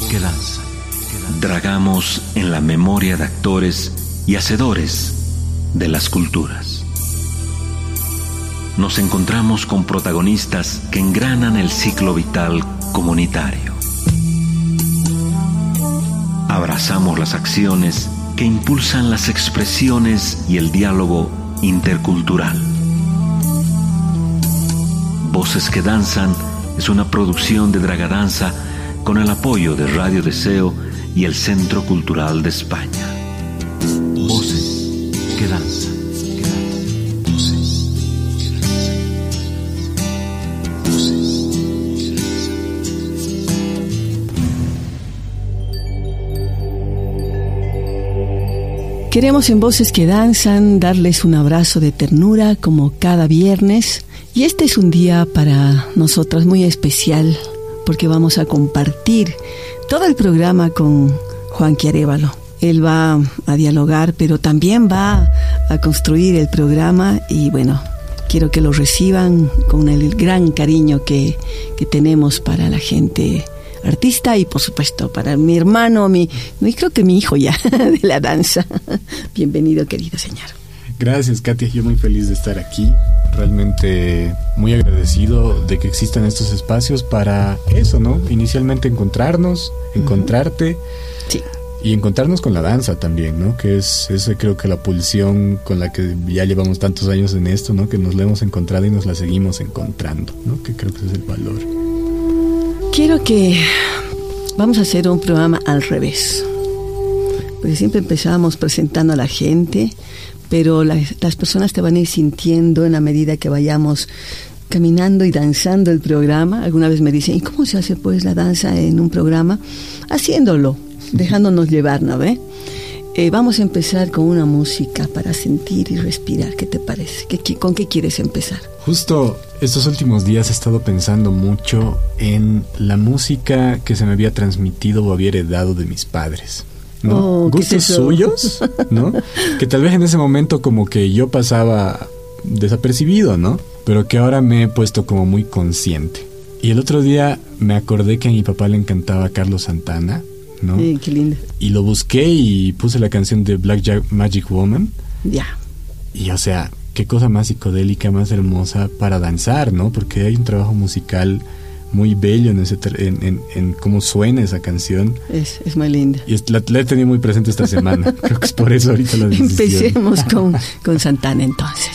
que danzan. Dragamos en la memoria de actores y hacedores de las culturas. Nos encontramos con protagonistas que engranan el ciclo vital comunitario. Abrazamos las acciones que impulsan las expresiones y el diálogo intercultural. Voces que danzan es una producción de Dragadanza con el apoyo de Radio Deseo y el Centro Cultural de España. Voces que danzan. Queremos en Voces que Danzan darles un abrazo de ternura como cada viernes. Y este es un día para nosotras muy especial porque vamos a compartir todo el programa con Juanqui Arévalo. Él va a dialogar, pero también va a construir el programa y bueno, quiero que lo reciban con el gran cariño que tenemos para la gente artista y por supuesto para mi hermano, creo que mi hijo ya de la danza. Bienvenido, querido señor. Gracias, Katia, yo muy feliz de estar aquí, realmente muy agradecido de que existan estos espacios para eso, ¿no? Inicialmente encontrarnos, encontrarte, sí, y encontrarnos con la danza también, ¿no? Que es creo que la pulsión con la que ya llevamos tantos años en esto, ¿no? Que nos la hemos encontrado y nos la seguimos encontrando, ¿no? Que creo que ese es el valor. Quiero que vamos a hacer un programa al revés, porque siempre empezamos presentando a la gente, pero las personas te van a ir sintiendo en la medida que vayamos caminando y danzando el programa. Alguna vez me dicen, ¿y cómo se hace pues la danza en un programa? Haciéndolo, dejándonos llevar, ¿no ve? Vamos a empezar con una música para sentir y respirar. ¿Qué te parece? ¿Con qué quieres empezar? Justo estos últimos días he estado pensando mucho en la música que se me había transmitido o había heredado de mis padres, ¿no? Gustos suyos, ¿no? Que tal vez en ese momento como que yo pasaba desapercibido, ¿no? Pero que ahora me he puesto como muy consciente. Y el otro día me acordé que a mi papá le encantaba Carlos Santana, ¿no? Sí, qué lindo. Y lo busqué y puse la canción de Black Magic Woman. Ya. Y o sea, qué cosa más psicodélica, más hermosa para danzar, ¿no? Porque hay un trabajo musical muy bello en cómo suena esa canción. Es muy linda. Y la he tenido muy presente esta semana. Creo que es por eso ahorita la decisión. Empecemos con Santana entonces.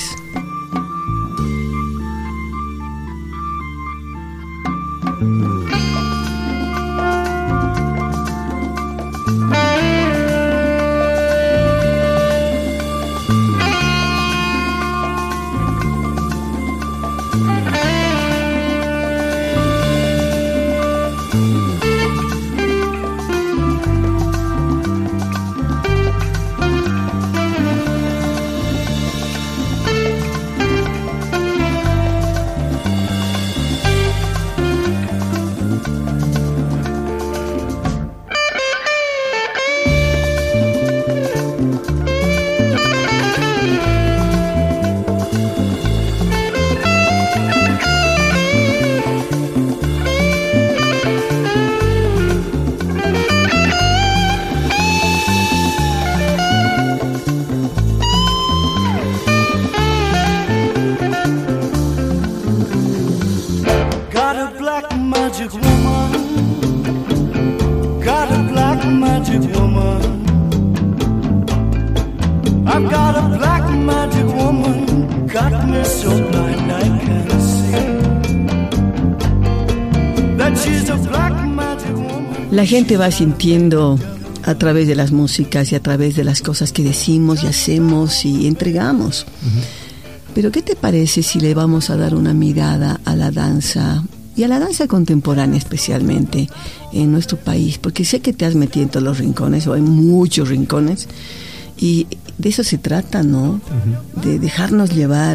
La gente va sintiendo a través de las músicas y a través de las cosas que decimos y hacemos y entregamos. Pero ¿qué te parece si le vamos a dar una mirada a la danza y a la danza contemporánea especialmente en nuestro país? Porque sé que te has metido en todos los rincones, o hay muchos rincones, y de eso se trata, ¿no? De dejarnos llevar.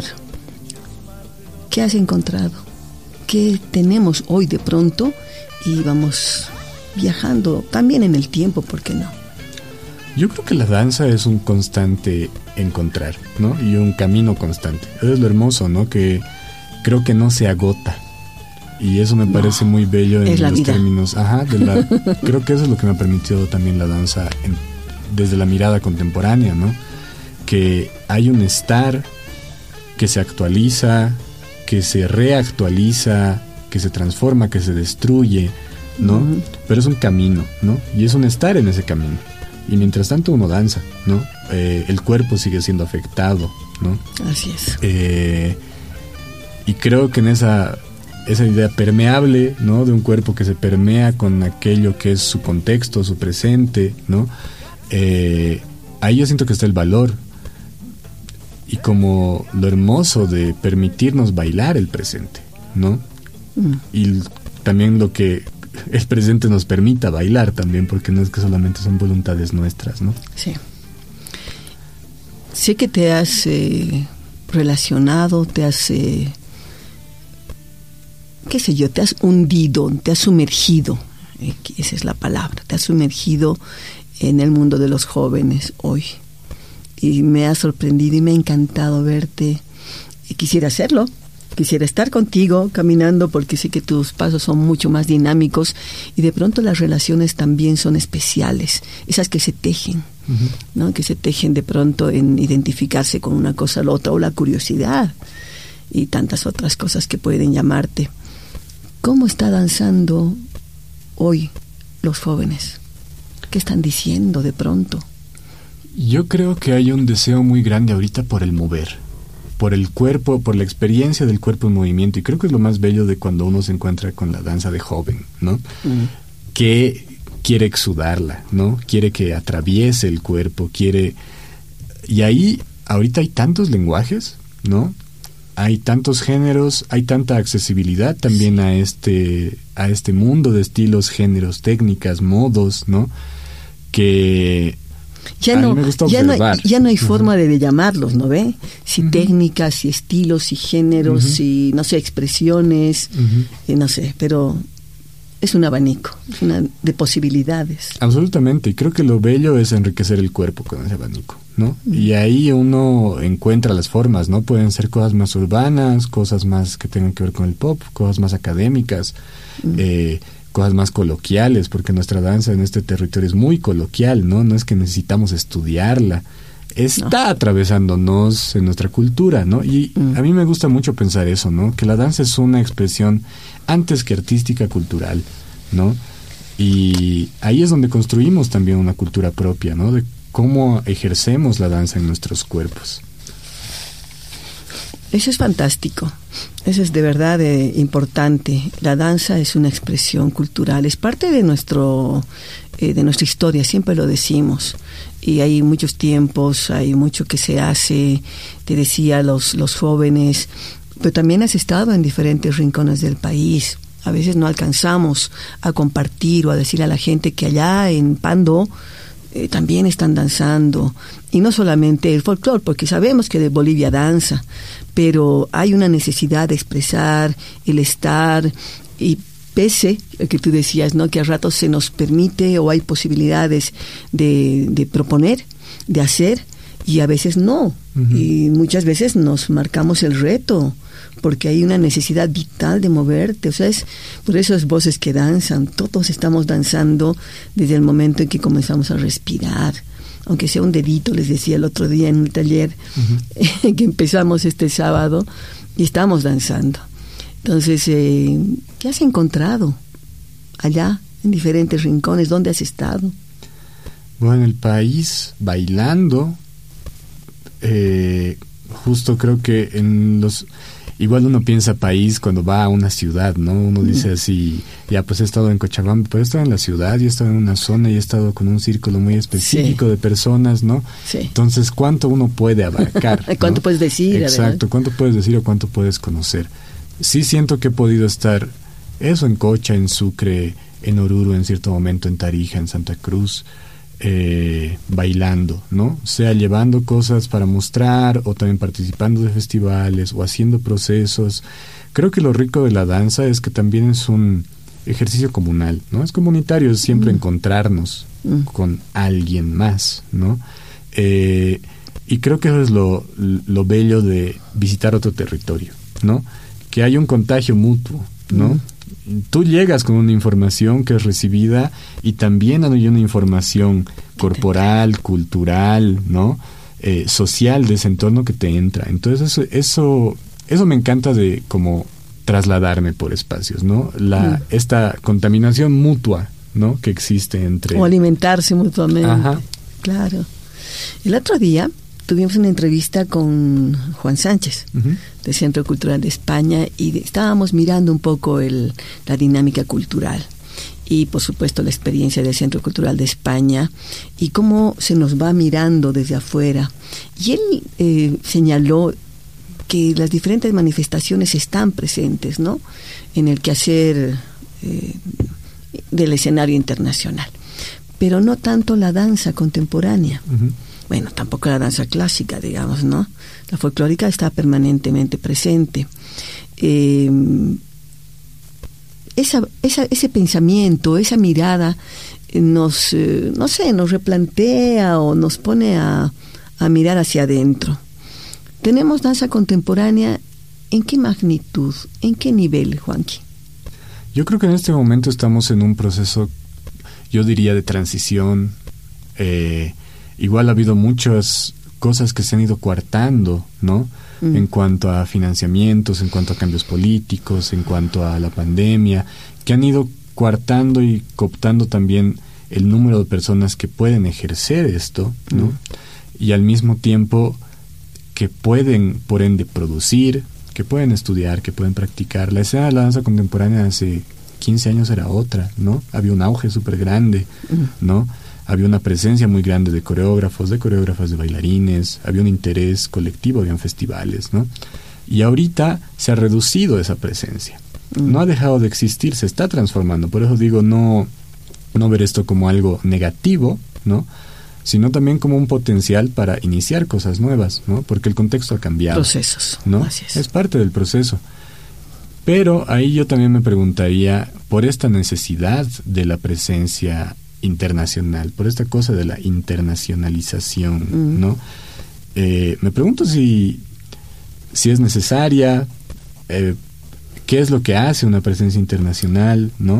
¿Qué has encontrado? ¿Qué tenemos hoy de pronto? Y vamos viajando también en el tiempo, ¿por qué no? Yo creo que la danza es un constante encontrar, ¿no? Y un camino constante. Es lo hermoso, ¿no? Que creo que no se agota. Y eso me parece muy bello en los vida. términos. Creo que eso es lo que me ha permitido también la danza desde la mirada contemporánea, ¿no? Que hay un estar que se actualiza, que se reactualiza, que se transforma, que se destruye, ¿no? Uh-huh. Pero es un camino, ¿no? Y es un estar en ese camino. Y mientras tanto uno danza, ¿no? El cuerpo sigue siendo afectado, ¿no? Así es. Y creo que en esa idea permeable, ¿no? De un cuerpo que se permea con aquello que es su contexto, su presente, ¿no? Ahí yo siento que está el valor y como lo hermoso de permitirnos bailar el presente, ¿no? Y también lo que el presente nos permita bailar también, porque no es que solamente son voluntades nuestras, ¿no? Sí. Sé que te has relacionado, te has qué sé yo, te has hundido, te has sumergido, esa es la palabra, te has sumergido en el mundo de los jóvenes hoy. Y me ha sorprendido y me ha encantado verte. Y quisiera hacerlo, quisiera estar contigo caminando, porque sé que tus pasos son mucho más dinámicos y de pronto las relaciones también son especiales, esas que se tejen, uh-huh, ¿no? Que se tejen de pronto en identificarse con una cosa o la otra, o la curiosidad y tantas otras cosas que pueden llamarte. ¿Cómo está danzando hoy los jóvenes? ¿Qué están diciendo de pronto? Yo creo que hay un deseo muy grande ahorita por el mover, por el cuerpo, por la experiencia del cuerpo en movimiento. Y creo que es lo más bello de cuando uno se encuentra con la danza de joven, ¿no? Que quiere exudarla, ¿no? Quiere que atraviese el cuerpo, quiere... Y ahí, ahorita hay tantos lenguajes, ¿no? Hay tantos géneros, hay tanta accesibilidad también a este mundo de estilos, géneros, técnicas, modos, ¿no? Que ya no hay forma de llamarlos, ¿no ve? Si uh-huh, técnicas, si estilos, si géneros, uh-huh, si, no sé, expresiones, uh-huh, no sé, pero es un abanico, de posibilidades. Absolutamente, y creo que lo bello es enriquecer el cuerpo con ese abanico, ¿no? Uh-huh. Y ahí uno encuentra las formas, ¿no? Pueden ser cosas más urbanas, cosas más que tengan que ver con el pop, cosas más académicas, uh-huh, cosas más coloquiales, porque nuestra danza en este territorio es muy coloquial, ¿no? No es que necesitamos estudiarla, está atravesándonos en nuestra cultura, ¿no? Y a mí me gusta mucho pensar eso, ¿no? Que la danza es una expresión antes que artística, cultural, ¿no? Y ahí es donde construimos también una cultura propia, ¿no? De cómo ejercemos la danza en nuestros cuerpos. Eso es fantástico, eso es de verdad importante. La danza es una expresión cultural, es parte de nuestra historia, siempre lo decimos. Y hay muchos tiempos, hay mucho que se hace, te decía, los jóvenes, pero también has estado en diferentes rincones del país. A veces no alcanzamos a compartir o a decir a la gente que allá en Pando también están danzando, y no solamente el folclore, porque sabemos que de Bolivia danza, pero hay una necesidad de expresar el estar, y pese a que tú decías, ¿no?, que a ratos se nos permite o hay posibilidades de proponer, de hacer, y a veces no, uh-huh, y muchas veces nos marcamos el reto, porque hay una necesidad vital de moverte. O sea, por eso es Voces que Danzan. Todos estamos danzando desde el momento en que comenzamos a respirar, aunque sea un dedito. Les decía el otro día en un taller, uh-huh, que empezamos este sábado y estamos danzando. Entonces, ¿qué has encontrado allá en diferentes rincones? ¿Dónde has estado? Bueno, en el país, bailando, justo creo que igual uno piensa país cuando va a una ciudad, ¿no? Uno dice así, ya pues he estado en Cochabamba, pero he estado en la ciudad y he estado en una zona y he estado con un círculo muy específico, sí, de personas, ¿no? Sí. Entonces, ¿cuánto uno puede abarcar? ¿Cuánto, ¿no?, puedes decir? Exacto, ¿cuánto puedes decir o cuánto puedes conocer? Sí siento que he podido estar, eso, en Cocha, en Sucre, en Oruro, en cierto momento en Tarija, en Santa Cruz, bailando, ¿no? Sea llevando cosas para mostrar o también participando de festivales o haciendo procesos. Creo que lo rico de la danza es que también es un ejercicio comunal, ¿no? Es comunitario, es siempre encontrarnos con alguien más, ¿no? Y creo que eso es lo bello de visitar otro territorio, ¿no? Que hay un contagio mutuo, ¿no? Tú llegas con una información que es recibida y también hay una información corporal, cultural, ¿no? Social de ese entorno que te entra. Entonces eso me encanta de como trasladarme por espacios, ¿no? Esta contaminación mutua, ¿no? Que existe entre... O alimentarse mutuamente. Ajá. Claro. El otro día tuvimos una entrevista con Juan Sánchez, del Centro Cultural de España, y estábamos mirando un poco la dinámica cultural y, por supuesto, la experiencia del Centro Cultural de España y cómo se nos va mirando desde afuera. Y él señaló que las diferentes manifestaciones están presentes, ¿no?, en el quehacer del escenario internacional, pero no tanto la danza contemporánea. Bueno, tampoco la danza clásica, digamos, ¿no? La folclórica está permanentemente presente. Ese pensamiento, esa mirada nos replantea o nos pone a mirar hacia adentro. ¿Tenemos danza contemporánea? ¿En qué magnitud? ¿En qué nivel, Juanqui? Yo creo que en este momento estamos en un proceso, yo diría, de transición. Igual ha habido muchas cosas que se han ido coartando, ¿no? En cuanto a financiamientos, en cuanto a cambios políticos, en cuanto a la pandemia, que han ido coartando y cooptando también el número de personas que pueden ejercer esto, ¿no? Y al mismo tiempo que pueden, por ende, producir, que pueden estudiar, que pueden practicar. La escena de la danza contemporánea hace 15 años era otra, ¿no? Había un auge súper grande, ¿no? Había una presencia muy grande de coreógrafos, de coreógrafas, de bailarines, había un interés colectivo, habían festivales, ¿no? Y ahorita se ha reducido esa presencia. No ha dejado de existir, se está transformando. Por eso digo, no ver esto como algo negativo, ¿no?, sino también como un potencial para iniciar cosas nuevas, ¿no? Porque el contexto ha cambiado. Procesos, ¿no? Así es. Es parte del proceso. Pero ahí yo también me preguntaría por esta necesidad de la presencia internacional, por esta cosa de la internacionalización, ¿no? Me pregunto si es necesaria, qué es lo que hace una presencia internacional, ¿no?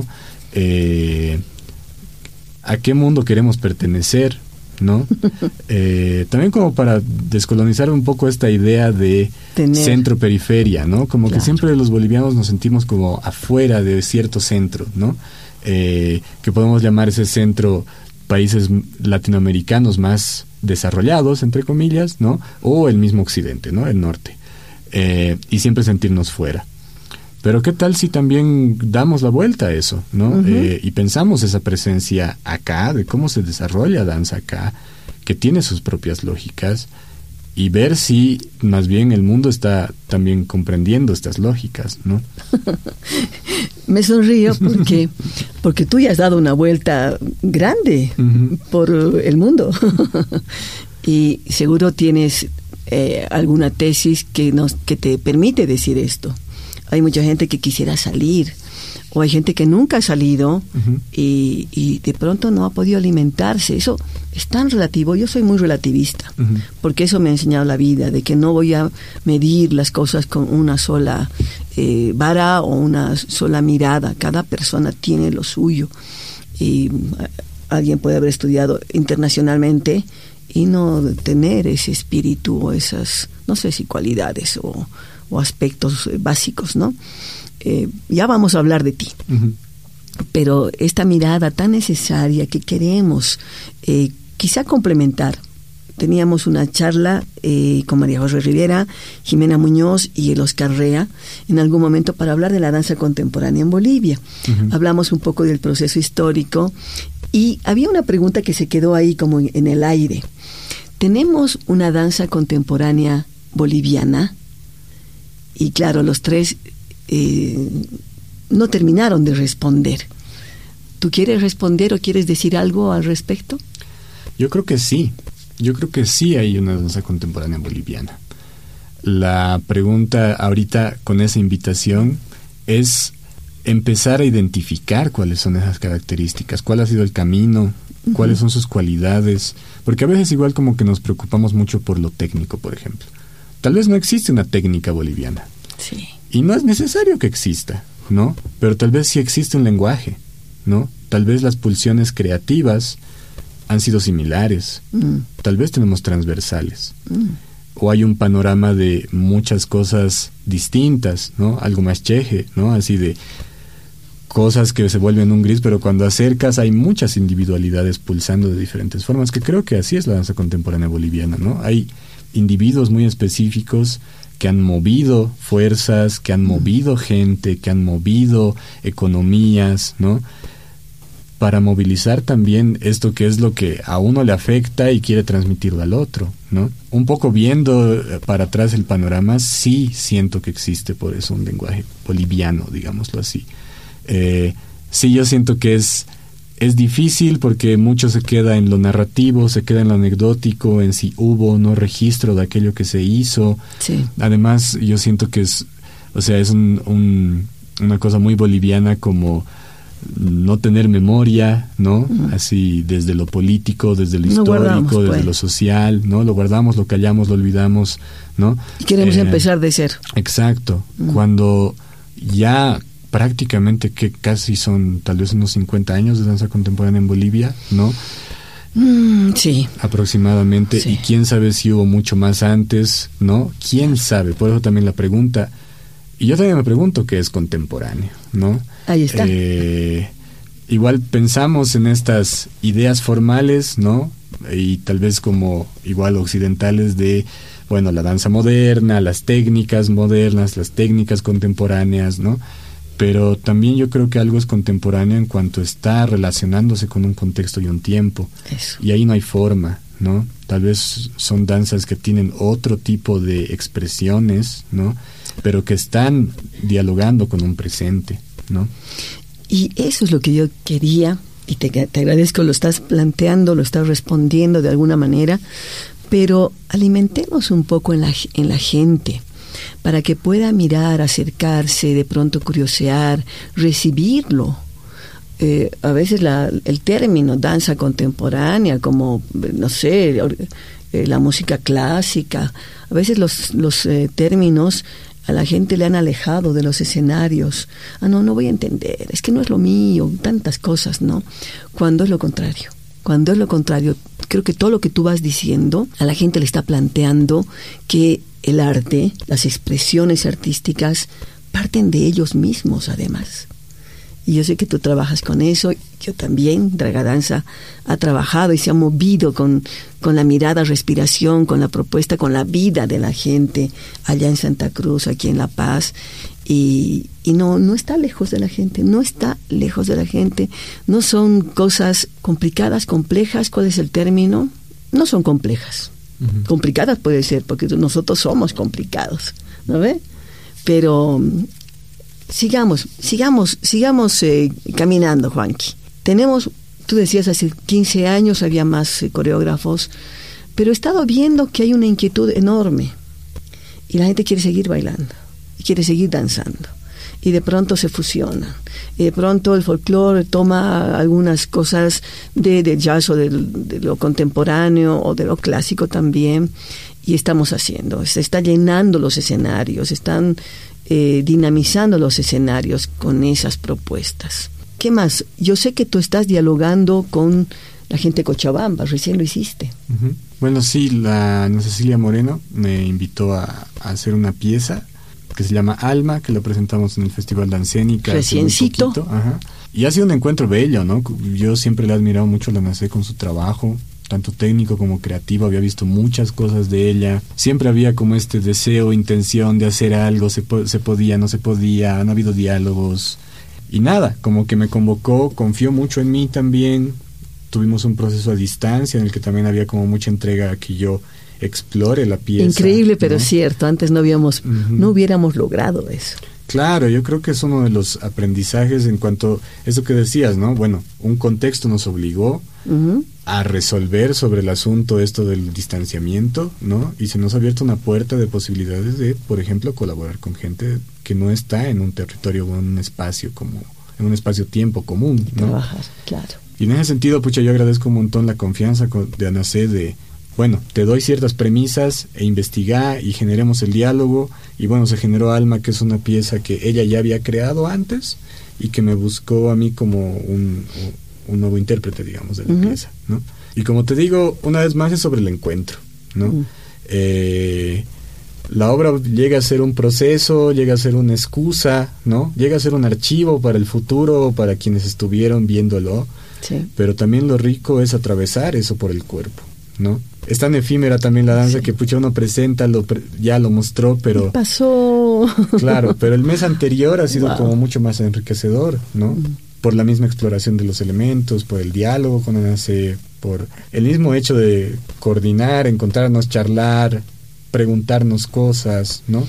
¿A qué mundo queremos pertenecer? ¿No? También como para descolonizar un poco esta idea de centro-periferia, ¿no? Como que siempre los bolivianos nos sentimos como afuera de cierto centro, ¿no? Que podemos llamar ese centro países latinoamericanos más desarrollados, entre comillas, ¿no? O el mismo occidente, ¿no? El norte. Y siempre sentirnos fuera. Pero ¿qué tal si también damos la vuelta a eso, ¿no? Y pensamos esa presencia acá, de cómo se desarrolla danza acá, que tiene sus propias lógicas, y ver si más bien el mundo está también comprendiendo estas lógicas, ¿no? Me sonrío porque tú ya has dado una vuelta grande por el mundo y seguro tienes alguna tesis que te permite decir esto. Hay mucha gente que quisiera salir, o hay gente que nunca ha salido y de pronto no ha podido alimentarse. Eso es tan relativo. Yo soy muy relativista, porque eso me ha enseñado la vida, de que no voy a medir las cosas con una sola vara o una sola mirada. Cada persona tiene lo suyo. Y alguien puede haber estudiado internacionalmente y no tener ese espíritu o esas, no sé si cualidades o aspectos básicos, ¿no? Ya vamos a hablar de ti. Pero esta mirada tan necesaria que queremos quizá complementar. Teníamos una charla con María José Rivera, Jimena Muñoz y el Oscar Rea en algún momento para hablar de la danza contemporánea en Bolivia. Hablamos un poco del proceso histórico y había una pregunta que se quedó ahí como en el aire. ¿Tenemos una danza contemporánea boliviana? Y claro, los tres no terminaron de responder. ¿Tú quieres responder o quieres decir algo al respecto? Yo creo que sí. Yo creo que sí hay una danza contemporánea boliviana. La pregunta ahorita con esa invitación es empezar a identificar cuáles son esas características, cuál ha sido el camino, cuáles son sus cualidades, porque a veces igual como que nos preocupamos mucho por lo técnico, por ejemplo. Tal vez no existe una técnica boliviana. Sí. Y no es necesario que exista, ¿no? Pero tal vez sí existe un lenguaje, ¿no? Tal vez las pulsiones creativas han sido similares, tal vez tenemos transversales, o hay un panorama de muchas cosas distintas, ¿no? Algo más cheje, ¿no? Así de cosas que se vuelven un gris, pero cuando acercas hay muchas individualidades pulsando de diferentes formas, que creo que así es la danza contemporánea boliviana, ¿no? Hay individuos muy específicos que han movido fuerzas, que han movido gente, que han movido economías, ¿no? Para movilizar también esto que es lo que a uno le afecta y quiere transmitirlo al otro, ¿no? Un poco viendo para atrás el panorama, sí siento que existe por eso un lenguaje boliviano, digámoslo así. Sí, yo siento que es difícil porque mucho se queda en lo narrativo, se queda en lo anecdótico, en si hubo o no registro de aquello que se hizo. Sí. Además, yo siento que es una cosa muy boliviana como no tener memoria, ¿no? Así desde lo político, desde lo histórico, desde lo social, ¿no? Lo guardamos, lo callamos, lo olvidamos, ¿no? Y queremos empezar de cero. Exacto. Cuando ya prácticamente que casi son tal vez unos 50 años de danza contemporánea en Bolivia, ¿no? Sí. Aproximadamente. Sí. Y quién sabe si hubo mucho más antes, ¿no? ¿Quién sabe? Por eso también la pregunta. Y yo también me pregunto qué es contemporáneo, ¿no? Ahí está. Igual pensamos en estas ideas formales, ¿no? Y tal vez como igual occidentales de, bueno, la danza moderna, las técnicas modernas, las técnicas contemporáneas, ¿no? Pero también yo creo que algo es contemporáneo en cuanto está relacionándose con un contexto y un tiempo. Eso. Y ahí no hay forma, ¿no? Tal vez son danzas que tienen otro tipo de expresiones, ¿no? Pero que están dialogando con un presente, ¿no? Y eso es lo que yo quería, y te agradezco, lo estás planteando, lo estás respondiendo de alguna manera, pero alimentemos un poco en la gente, para que pueda mirar, acercarse, de pronto curiosear, recibirlo. A veces el término danza contemporánea, como, no sé, la música clásica, a veces los términos a la gente le han alejado de los escenarios. No voy a entender, es que no es lo mío, tantas cosas, ¿no? Cuando es lo contrario. Cuando es lo contrario, creo que todo lo que tú vas diciendo, a la gente le está planteando que el arte, las expresiones artísticas, parten de ellos mismos, además. Y yo sé que tú trabajas con eso, yo también. Dragadanza ha trabajado y se ha movido con la mirada, respiración, con la propuesta, con la vida de la gente, allá en Santa Cruz, aquí en La Paz. Y no está lejos de la gente, no está lejos de la gente. No son cosas complicadas, complejas. ¿Cuál es el término? No son complejas. Uh-huh. Complicadas puede ser, porque nosotros somos complicados, ¿no ve? Pero sigamos caminando, Juanqui. Tú decías, hace 15 años había más coreógrafos, pero he estado viendo que hay una inquietud enorme y la gente quiere seguir bailando y quiere seguir danzando, y de pronto se fusionan, y de pronto el folclore toma algunas cosas de jazz o de lo contemporáneo o de lo clásico también, y estamos haciendo, se está llenando los escenarios, están dinamizando los escenarios con esas propuestas. ¿Qué más? Yo sé que tú estás dialogando con la gente de Cochabamba, recién lo hiciste. Uh-huh. Bueno, sí, la Ana Cecilia Moreno me invitó a hacer una pieza que se llama Alma, que lo presentamos en el Festival Dancénica. Reciencito. Ajá. Y ha sido un encuentro bello, ¿no? Yo siempre le he admirado mucho a la Nacé con su trabajo, tanto técnico como creativo. Había visto muchas cosas de ella. Siempre había como este deseo, intención de hacer algo. Se podía, no se podía, han habido diálogos. Y nada, como que me convocó, confió mucho en mí también. Tuvimos un proceso a distancia en el que también había como mucha entrega a que yo explore la pieza. Increíble, ¿no? Pero cierto, antes no hubiéramos logrado eso. Claro, yo creo que es uno de los aprendizajes en cuanto a eso que decías, ¿no? Bueno, un contexto nos obligó a resolver sobre el asunto esto del distanciamiento, ¿no? Y se nos ha abierto una puerta de posibilidades de, por ejemplo, colaborar con gente que no está en un territorio o en un espacio como, en un espacio-tiempo común, ¿no? Trabajar, claro. Y en ese sentido, pucha, yo agradezco un montón la confianza de Ana C. de bueno, te doy ciertas premisas e investigá y generemos el diálogo. Y bueno, se generó Alma, que es una pieza que ella ya había creado antes y que me buscó a mí como un nuevo intérprete, digamos, de la pieza, ¿no? Y como te digo, una vez más es sobre el encuentro, ¿no? La obra llega a ser un proceso, llega a ser una excusa, ¿no? Llega a ser un archivo para el futuro, para quienes estuvieron viéndolo. Sí. Pero también lo rico es atravesar eso por el cuerpo, ¿no? Es tan efímera también la danza, sí, que pucha, uno presenta, ya lo mostró, pero... ¿Qué pasó? Claro, pero el mes anterior ha sido como mucho más enriquecedor, ¿no? Por la misma exploración de los elementos, por el diálogo con Anacé, por el mismo hecho de coordinar, encontrarnos, charlar, preguntarnos cosas, ¿no?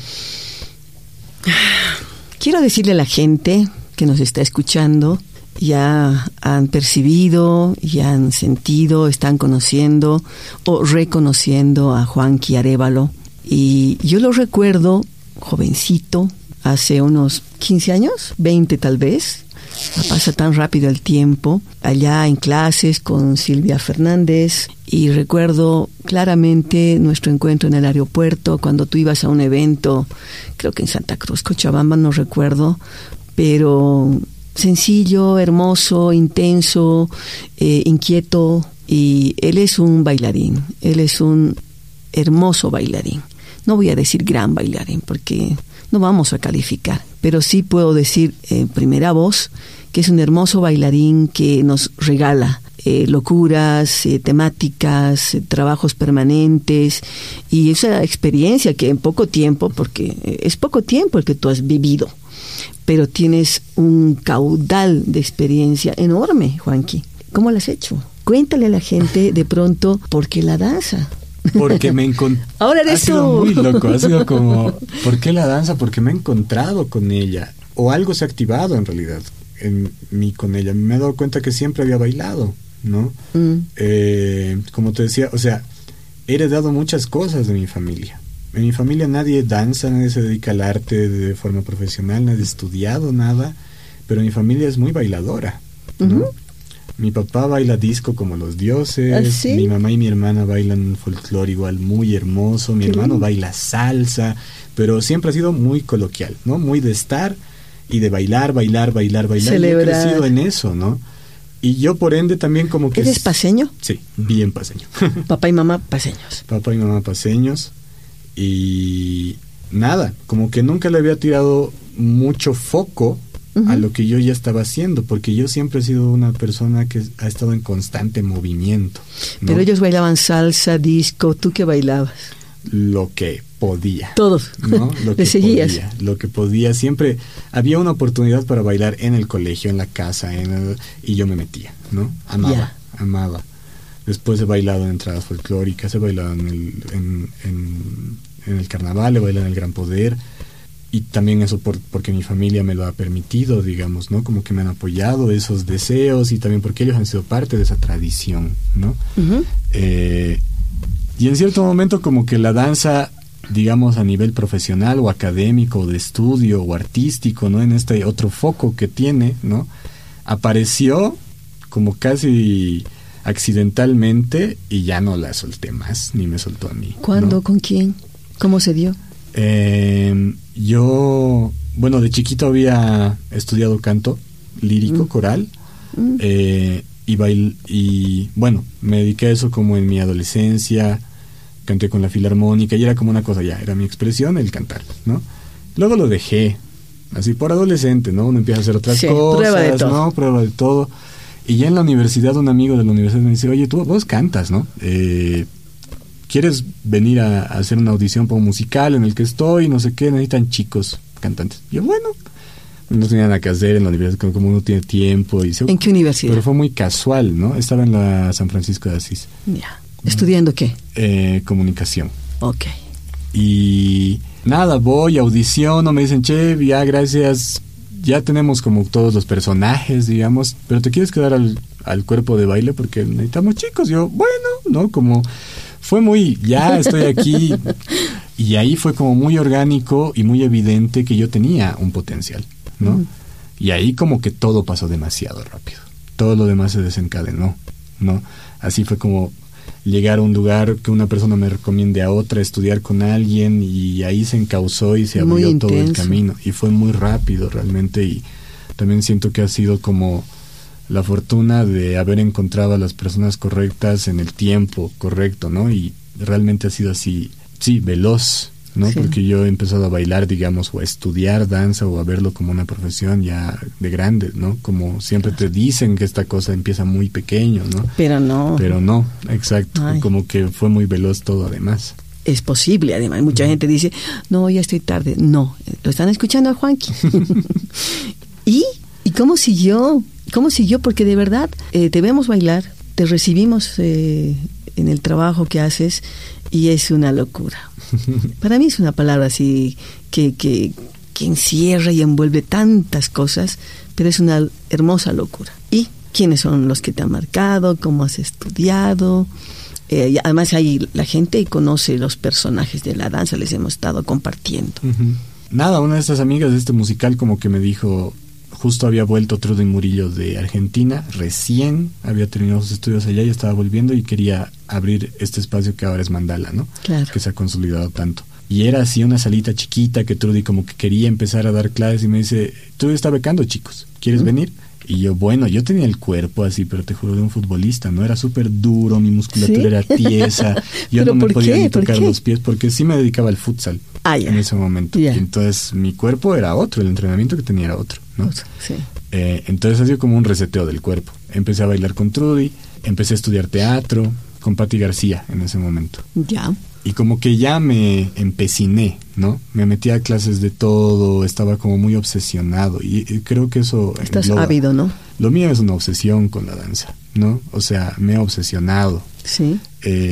Quiero decirle a la gente que nos está escuchando, ya han percibido, ya han sentido, están conociendo o reconociendo a Juanqui Arévalo. Y yo lo recuerdo jovencito, hace unos 15 años, 20 tal vez. Pasa tan rápido el tiempo, allá en clases con Silvia Fernández, y recuerdo claramente nuestro encuentro en el aeropuerto cuando tú ibas a un evento, creo que en Santa Cruz, Cochabamba, no recuerdo, pero sencillo, hermoso, intenso, inquieto, y él es un bailarín, él es un hermoso bailarín. No voy a decir gran bailarín porque no vamos a calificar, pero sí puedo decir en primera voz que es un hermoso bailarín que nos regala locuras, temáticas, trabajos permanentes y esa experiencia que en poco tiempo, porque es poco tiempo el que tú has vivido, pero tienes un caudal de experiencia enorme, Juanqui. ¿Cómo lo has hecho? Cuéntale a la gente de pronto por qué la danza. Porque me encontré. Ahora eres tú. Ha sido muy loco, ha sido como, ¿por qué la danza? Porque me he encontrado con ella, o algo se ha activado en realidad en mí con ella. Me he dado cuenta que siempre había bailado, ¿no? Como te decía, o sea, he heredado muchas cosas de mi familia. En mi familia nadie danza, nadie se dedica al arte de forma profesional, nadie ha estudiado nada, pero mi familia es muy bailadora, ¿no? Mi papá baila disco como los dioses. ¿Ah, sí? Mi mamá y mi hermana bailan folclore igual muy hermoso. Mi hermano baila salsa, pero siempre ha sido muy coloquial, ¿no? Muy de estar y de bailar. Celebrar. He crecido en eso, ¿no? Y yo por ende también como que... ¿Eres paceño? Sí, bien paceño. Papá y mamá paceños. Papá y mamá paceños. Y nada, como que nunca le había tirado mucho foco a lo que yo ya estaba haciendo, porque yo siempre he sido una persona que ha estado en constante movimiento, ¿no? Pero ellos bailaban salsa, disco, ¿tú qué bailabas? Lo que podía. Todos. ¿No? Lo que seguías. Podía, lo que podía. Siempre había una oportunidad para bailar en el colegio, en la casa, y yo me metía, ¿no? Amaba. Después he bailado en entradas folclóricas, he bailado en el carnaval, he bailado en el Gran Poder. Y también eso porque mi familia me lo ha permitido, digamos, ¿no? Como que me han apoyado esos deseos y también porque ellos han sido parte de esa tradición, ¿no? Y en cierto momento como que la danza, digamos, a nivel profesional o académico, o de estudio o artístico, ¿no? En este otro foco que tiene, ¿no? Apareció como casi accidentalmente y ya no la solté más, ni me soltó a mí. ¿Cuándo? ¿No? ¿Con quién? ¿Cómo se dio? Yo, bueno, de chiquito había estudiado canto lírico, coral, y bueno, me dediqué a eso como en mi adolescencia, canté con la filarmónica y era como una cosa, ya, era mi expresión el cantar, ¿no? Luego lo dejé, así por adolescente, ¿no? Uno empieza a hacer otras cosas, prueba de todo. ¿no? Prueba de todo. Y ya en la universidad, un amigo de la universidad me dice, oye, vos cantas, ¿no? ¿Quieres venir a hacer una audición para un musical en el que estoy? No sé qué, necesitan chicos cantantes. Y yo, bueno, no tenía nada que hacer en la universidad, como uno tiene tiempo. ¿En qué universidad? Pero fue muy casual, ¿no? Estaba en la San Francisco de Asís. Ya. ¿Estudiando qué? Comunicación. Ok. Y nada, voy, audiciono, me dicen, che, ya, gracias, ya tenemos como todos los personajes, digamos, pero ¿te quieres quedar al cuerpo de baile? Porque necesitamos chicos. Yo, bueno, ¿no? Como... Fue muy, ya estoy aquí, y ahí fue como muy orgánico y muy evidente que yo tenía un potencial, ¿no? Y ahí como que todo pasó demasiado rápido, todo lo demás se desencadenó, ¿no? Así fue como llegar a un lugar, que una persona me recomiende a otra, estudiar con alguien, y ahí se encauzó y se abrió todo el camino. Y fue muy rápido realmente, y también siento que ha sido como la fortuna de haber encontrado a las personas correctas en el tiempo correcto, ¿no? Y realmente ha sido así, sí, veloz, ¿no? Sí. Porque yo he empezado a bailar, digamos, o a estudiar danza, o a verlo como una profesión ya de grande, ¿no? Como siempre te dicen que esta cosa empieza muy pequeño, ¿no? Pero no, exacto. Ay. Como que fue muy veloz todo, además. Es posible, además. Mucha gente dice, no, ya estoy tarde. No, lo están escuchando a Juanqui. ¿Y cómo siguió? ¿Cómo siguió? Porque de verdad te vemos bailar, te recibimos en el trabajo que haces, y es una locura. Para mí es una palabra así que encierra y envuelve tantas cosas, pero es una hermosa locura. ¿Y quiénes son los que te han marcado? ¿Cómo has estudiado? Y además ahí la gente conoce los personajes de la danza, les hemos estado compartiendo. Uh-huh. Nada, una de estas amigas de este musical como que me dijo, justo había vuelto Trudy Murillo de Argentina, recién había terminado sus estudios allá y estaba volviendo, y quería abrir este espacio que ahora es Mandala, ¿no? Claro. Que se ha consolidado tanto. Y era así una salita chiquita que Trudy como que quería empezar a dar clases, y me dice, Trudy está becando, chicos, ¿quieres venir? Y yo, bueno, yo tenía el cuerpo así, pero te juro, de un futbolista, ¿no? Era súper duro, mi musculatura era tiesa, yo no me podía ni tocar los pies, porque sí me dedicaba al futsal en ese momento. Y entonces mi cuerpo era otro, el entrenamiento que tenía era otro, ¿no? Sí. Entonces ha sido como un reseteo del cuerpo. Empecé a bailar con Trudy, empecé a estudiar teatro con Patti García en ese momento. Ya. Y como que ya me empeciné, ¿no? Me metí a clases de todo, estaba como muy obsesionado, y creo que eso... Estás ávido, ¿no? Lo mío es una obsesión con la danza, ¿no? O sea, me he obsesionado. Sí.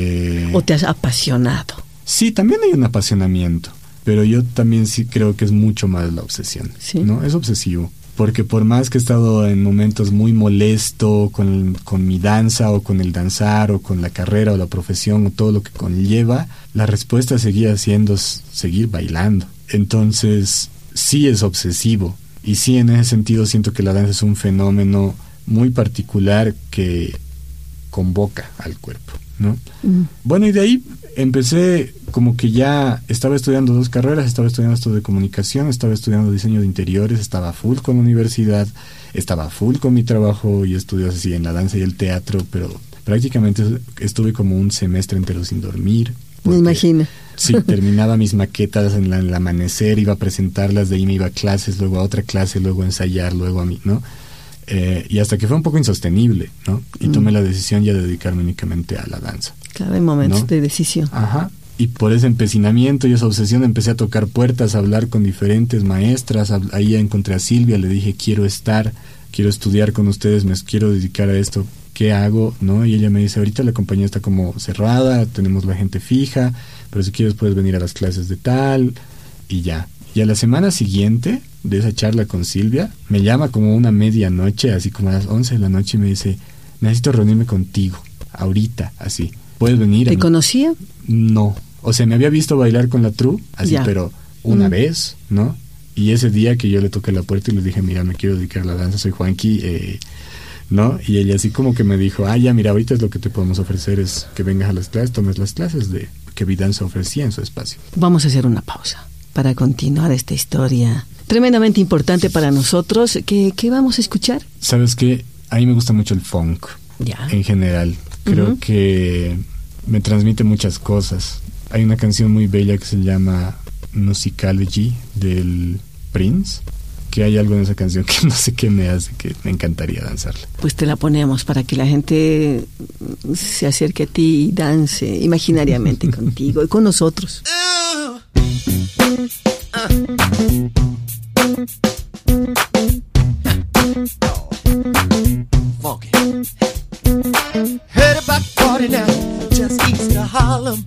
¿O te has apasionado? Sí, también hay un apasionamiento, pero yo también sí creo que es mucho más la obsesión, ¿sí? ¿No? Es obsesivo. Porque por más que he estado en momentos muy molesto con mi danza, o con el danzar, o con la carrera, o la profesión, o todo lo que conlleva, la respuesta seguía siendo seguir bailando. Entonces, sí es obsesivo. Y sí, en ese sentido siento que la danza es un fenómeno muy particular que convoca al cuerpo, ¿no? Bueno, y de ahí empecé, como que ya estaba estudiando 2 carreras, estaba estudiando esto de comunicación, estaba estudiando diseño de interiores, estaba full con la universidad, estaba full con mi trabajo y estudios así en la danza y el teatro, pero prácticamente estuve como un semestre entero sin dormir. Me imagino. Sí, terminaba mis maquetas en el amanecer, iba a presentarlas, de ahí me iba a clases, luego a otra clase, luego a ensayar, luego a mí, ¿no? Y hasta que fue un poco insostenible, ¿no? Y tomé la decisión ya de dedicarme únicamente a la danza. Claro, hay momentos, ¿no?, de decisión. Ajá. Y por ese empecinamiento y esa obsesión empecé a tocar puertas, a hablar con diferentes maestras. Ahí encontré a Silvia, le dije, quiero estudiar con ustedes, me quiero dedicar a esto, ¿qué hago? ¿No? Y ella me dice, ahorita la compañía está como cerrada, tenemos la gente fija, pero si quieres puedes venir a las clases de tal, y ya. Y a la semana siguiente de esa charla con Silvia, me llama como una medianoche, así como a las 11 de la noche, y me dice, necesito reunirme contigo, ahorita, así. ¿Puedes venir? ¿Te conocía? No. O sea, me había visto bailar con la Tru, así, ya, pero una vez, ¿no? Y ese día que yo le toqué la puerta y le dije, mira, me quiero dedicar a la danza, soy Juanqui, ¿no? Y ella así como que me dijo, ya, mira, ahorita es lo que te podemos ofrecer, es que vengas a las clases, tomes las clases de que Vidanza ofrecía en su espacio. Vamos a hacer una pausa para continuar esta historia tremendamente importante para nosotros. ¿Qué vamos a escuchar? ¿Sabes qué? A mí me gusta mucho el funk, ya, en general. Creo que me transmite muchas cosas. Hay una canción muy bella que se llama Musicology del Prince, que hay algo en esa canción que no sé qué me hace, que me encantaría danzarla. Pues te la ponemos para que la gente se acerque a ti y dance imaginariamente contigo y con nosotros. Funky. Heard about party now, just east of Harlem.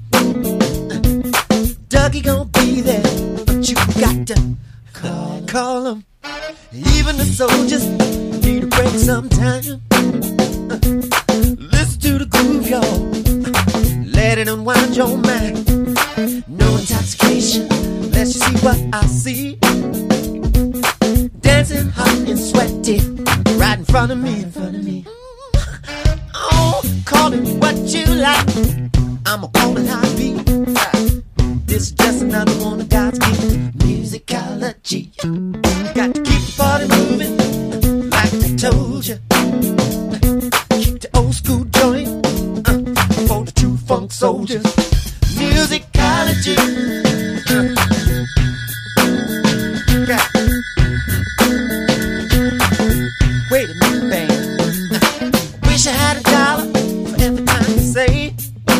Dougie gon' be there, but you got to call him. Even the soldiers need a break sometime. Listen to the groove, y'all. Let it unwind your mind. No intoxication, let's just see what I see. Dancing hot and sweaty, right in front of me. Oh, call it what you like. I'm a cold heartbeat. This is just another one of God's gifts. Musicology. Got to keep the party moving, like I told you. Keep the old school joint for the true funk soldiers. Musicology. Wait a minute, band. Wish I had $1 for every time you say.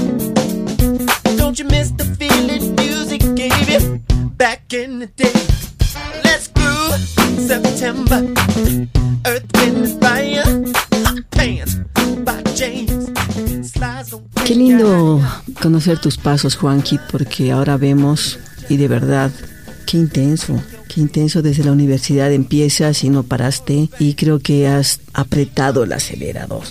Don't you miss the feeling music gave you back in the day? Let's groove, September, Earth, Wind and Fire, Hot Pants by James. Qué lindo conocer tus pasos, Juanqui, porque ahora vemos, y de verdad, qué intenso desde la universidad empiezas y no paraste, y creo que has apretado el acelerador.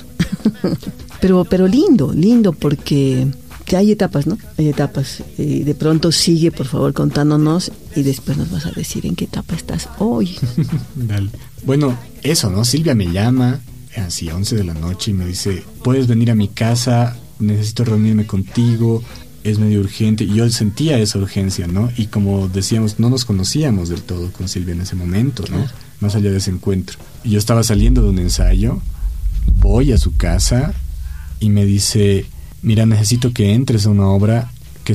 pero lindo, porque hay etapas, ¿no? Hay etapas. De pronto sigue, por favor, contándonos, y después nos vas a decir en qué etapa estás hoy. Dale. Bueno, eso, ¿no? Silvia me llama así 11 de la noche y me dice, ¿puedes venir a mi casa? Necesito reunirme contigo, es medio urgente. Y yo sentía esa urgencia, ¿no? Y como decíamos, no nos conocíamos del todo con Silvia en ese momento, ¿no? Claro. Más allá de ese encuentro. Y yo estaba saliendo de un ensayo, voy a su casa y me dice, mira, necesito que entres a una obra que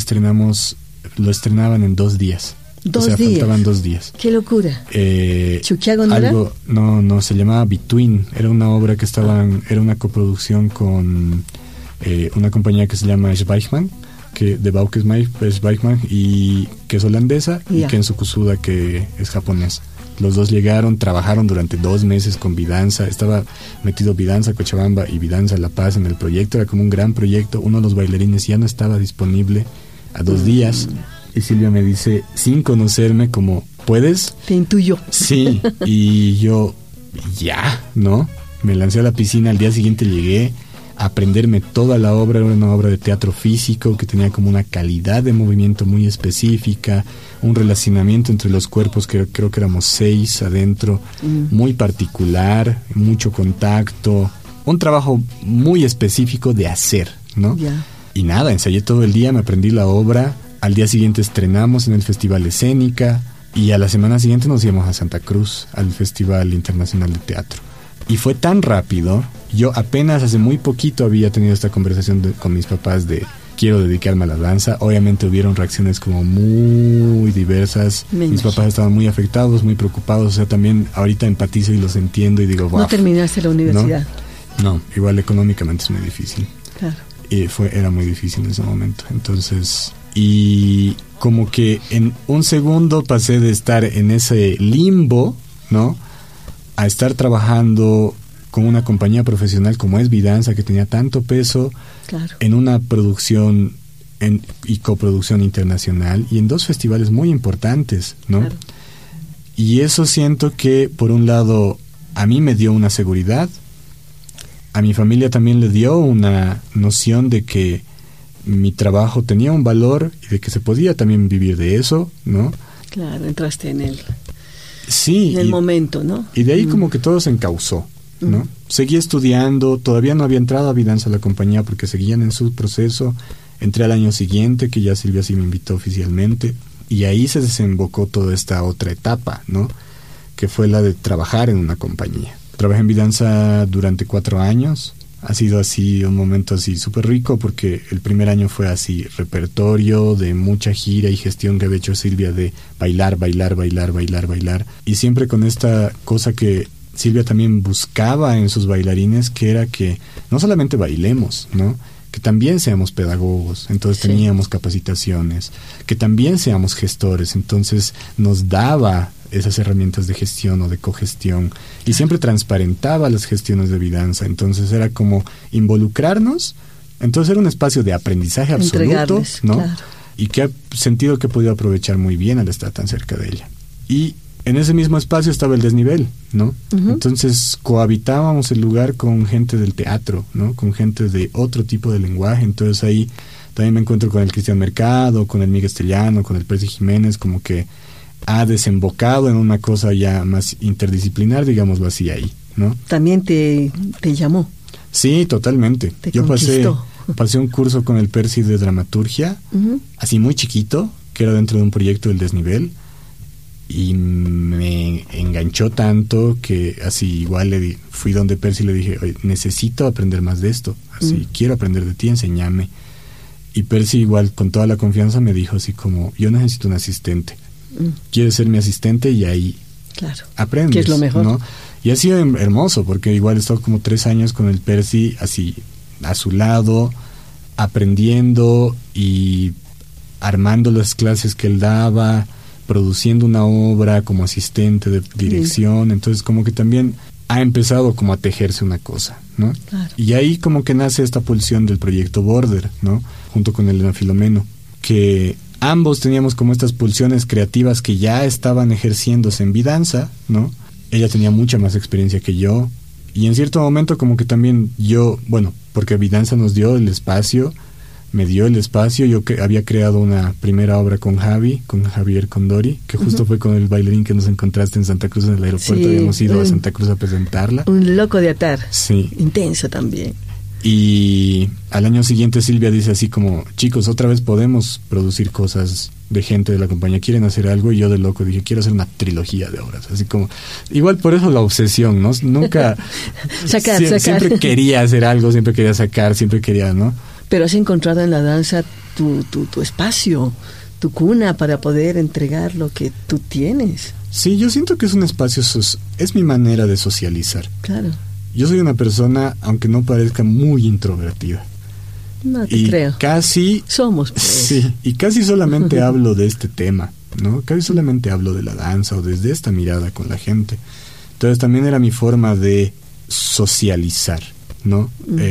lo estrenaban en 2 días. Faltaban 2 días. ¡Qué locura! ¿Chuquiago no algo, era? No, se llamaba Between. Era una obra que era una coproducción con una compañía que se llama Schweichmann, de Bauke Schweichmann, y que es holandesa, y Kenzo Kusuda, que es japonés. Los dos llegaron, trabajaron durante 2 meses con Vidanza. Estaba metido Vidanza Cochabamba y Vidanza La Paz en el proyecto. Era como un gran proyecto. Uno de los bailarines ya no estaba disponible a 2 días. Y Silvia me dice, sin conocerme, como, ¿puedes? Te intuyo. Sí, y yo, ya, ¿no? Me lancé a la piscina, al día siguiente llegué a aprenderme toda la obra. Era una obra de teatro físico que tenía como una calidad de movimiento muy específica, un relacionamiento entre los cuerpos, que creo que éramos 6 adentro, muy particular, mucho contacto, un trabajo muy específico de hacer, ¿no? Yeah. Y nada, ensayé todo el día, me aprendí la obra. Al día siguiente estrenamos en el Festival Escénica y a la semana siguiente nos íbamos a Santa Cruz, al Festival Internacional de Teatro. Y fue tan rápido. Yo apenas hace muy poquito había tenido esta conversación con mis papás de quiero dedicarme a la danza. Obviamente hubieron reacciones como muy diversas. Mis papás estaban muy afectados, muy preocupados. O sea, también ahorita empatizo y los entiendo y digo, wow. ¿No terminaste la universidad? No, igual económicamente es muy difícil. Claro. Y era muy difícil en ese momento. Entonces, y como que en un segundo pasé de estar en ese limbo, ¿no?, a estar trabajando con una compañía profesional como es Vidanza, que tenía tanto peso, claro, en una producción y coproducción internacional y en 2 festivales muy importantes, ¿no? Claro. Y eso siento que, por un lado, a mí me dio una seguridad, a mi familia también le dio una noción de que mi trabajo tenía un valor y de que se podía también vivir de eso, ¿no? Claro, entraste en el momento, ¿no? Y de ahí como que todo se encauzó, ¿no? Seguí estudiando, todavía no había entrado a Vidanza a la compañía porque seguían en su proceso. Entré al año siguiente, que ya Silvia sí me invitó oficialmente, y ahí se desembocó toda esta otra etapa, ¿no?, que fue la de trabajar en una compañía. Trabajé en Vidanza durante 4 años. Ha sido así un momento así súper rico, porque el primer año fue así repertorio de mucha gira y gestión que había hecho Silvia de bailar, y siempre con esta cosa que Silvia también buscaba en sus bailarines, que era que no solamente bailemos, ¿no?, que también seamos pedagogos. Entonces teníamos capacitaciones, que también seamos gestores. Entonces nos daba esas herramientas de gestión o de cogestión, y siempre transparentaba las gestiones de Vidanza. Entonces era como involucrarnos. Entonces era un espacio de aprendizaje absoluto, ¿no? Claro. Y que he sentido que he podido aprovechar muy bien al estar tan cerca de ella. Y en ese mismo espacio estaba el desnivel, ¿no? Entonces cohabitábamos el lugar con gente del teatro, ¿no?, con gente de otro tipo de lenguaje. Entonces ahí también me encuentro con el Cristian Mercado, con el Miguel Estellano, con el Percy Jiménez, como que ha desembocado en una cosa ya más interdisciplinar, digámoslo así, ahí, ¿no? También te llamó. Sí, totalmente. Yo conquistó. pasé un curso con el Percy de dramaturgia, así muy chiquito, que era dentro de un proyecto del Desnivel, y me enganchó tanto que así igual fui donde Percy y le dije, oye, necesito aprender más de esto, así quiero aprender de ti, enséñame. Y Percy igual con toda la confianza me dijo así como, yo necesito un asistente, ¿quieres ser mi asistente? Y ahí aprendes, que es lo mejor, ¿no? Y ha sido hermoso porque igual he estado como 3 años con el Percy así a su lado, aprendiendo y armando las clases que él daba, produciendo una obra como asistente de dirección. Entonces como que también ha empezado como a tejerse una cosa, ¿no? Claro. Y ahí como que nace esta pulsión del proyecto Border, ¿no? Junto con Elena Filomeno, que ambos teníamos como estas pulsiones creativas que ya estaban ejerciéndose en Vidanza, ¿no? Ella tenía mucha más experiencia que yo, y en cierto momento como que también yo, bueno, porque Vidanza nos dio el espacio, me dio el espacio, yo había creado una primera obra con Javier Condori, que justo fue con el bailarín que nos encontraste en Santa Cruz en el aeropuerto, habíamos ido a Santa Cruz a presentarla. Un loco de atar, sí. Intenso también. Y al año siguiente Silvia dice así como, chicos, otra vez podemos producir cosas de gente de la compañía, ¿quieren hacer algo? Y yo de loco dije, quiero hacer una trilogía de obras, así como, igual por eso la obsesión, ¿no? Nunca, sacar. Siempre quería hacer algo, siempre quería sacar, siempre quería, ¿no? Pero has encontrado en la danza tu espacio, tu cuna para poder entregar lo que tú tienes. Sí, yo siento que es un espacio, es mi manera de socializar. Claro. Yo soy una persona, aunque no parezca, muy introvertida. No te creo. Casi... Somos, pues. Sí, y casi solamente hablo de este tema, ¿no? Casi solamente hablo de la danza o desde esta mirada con la gente. Entonces también era mi forma de socializar, ¿no?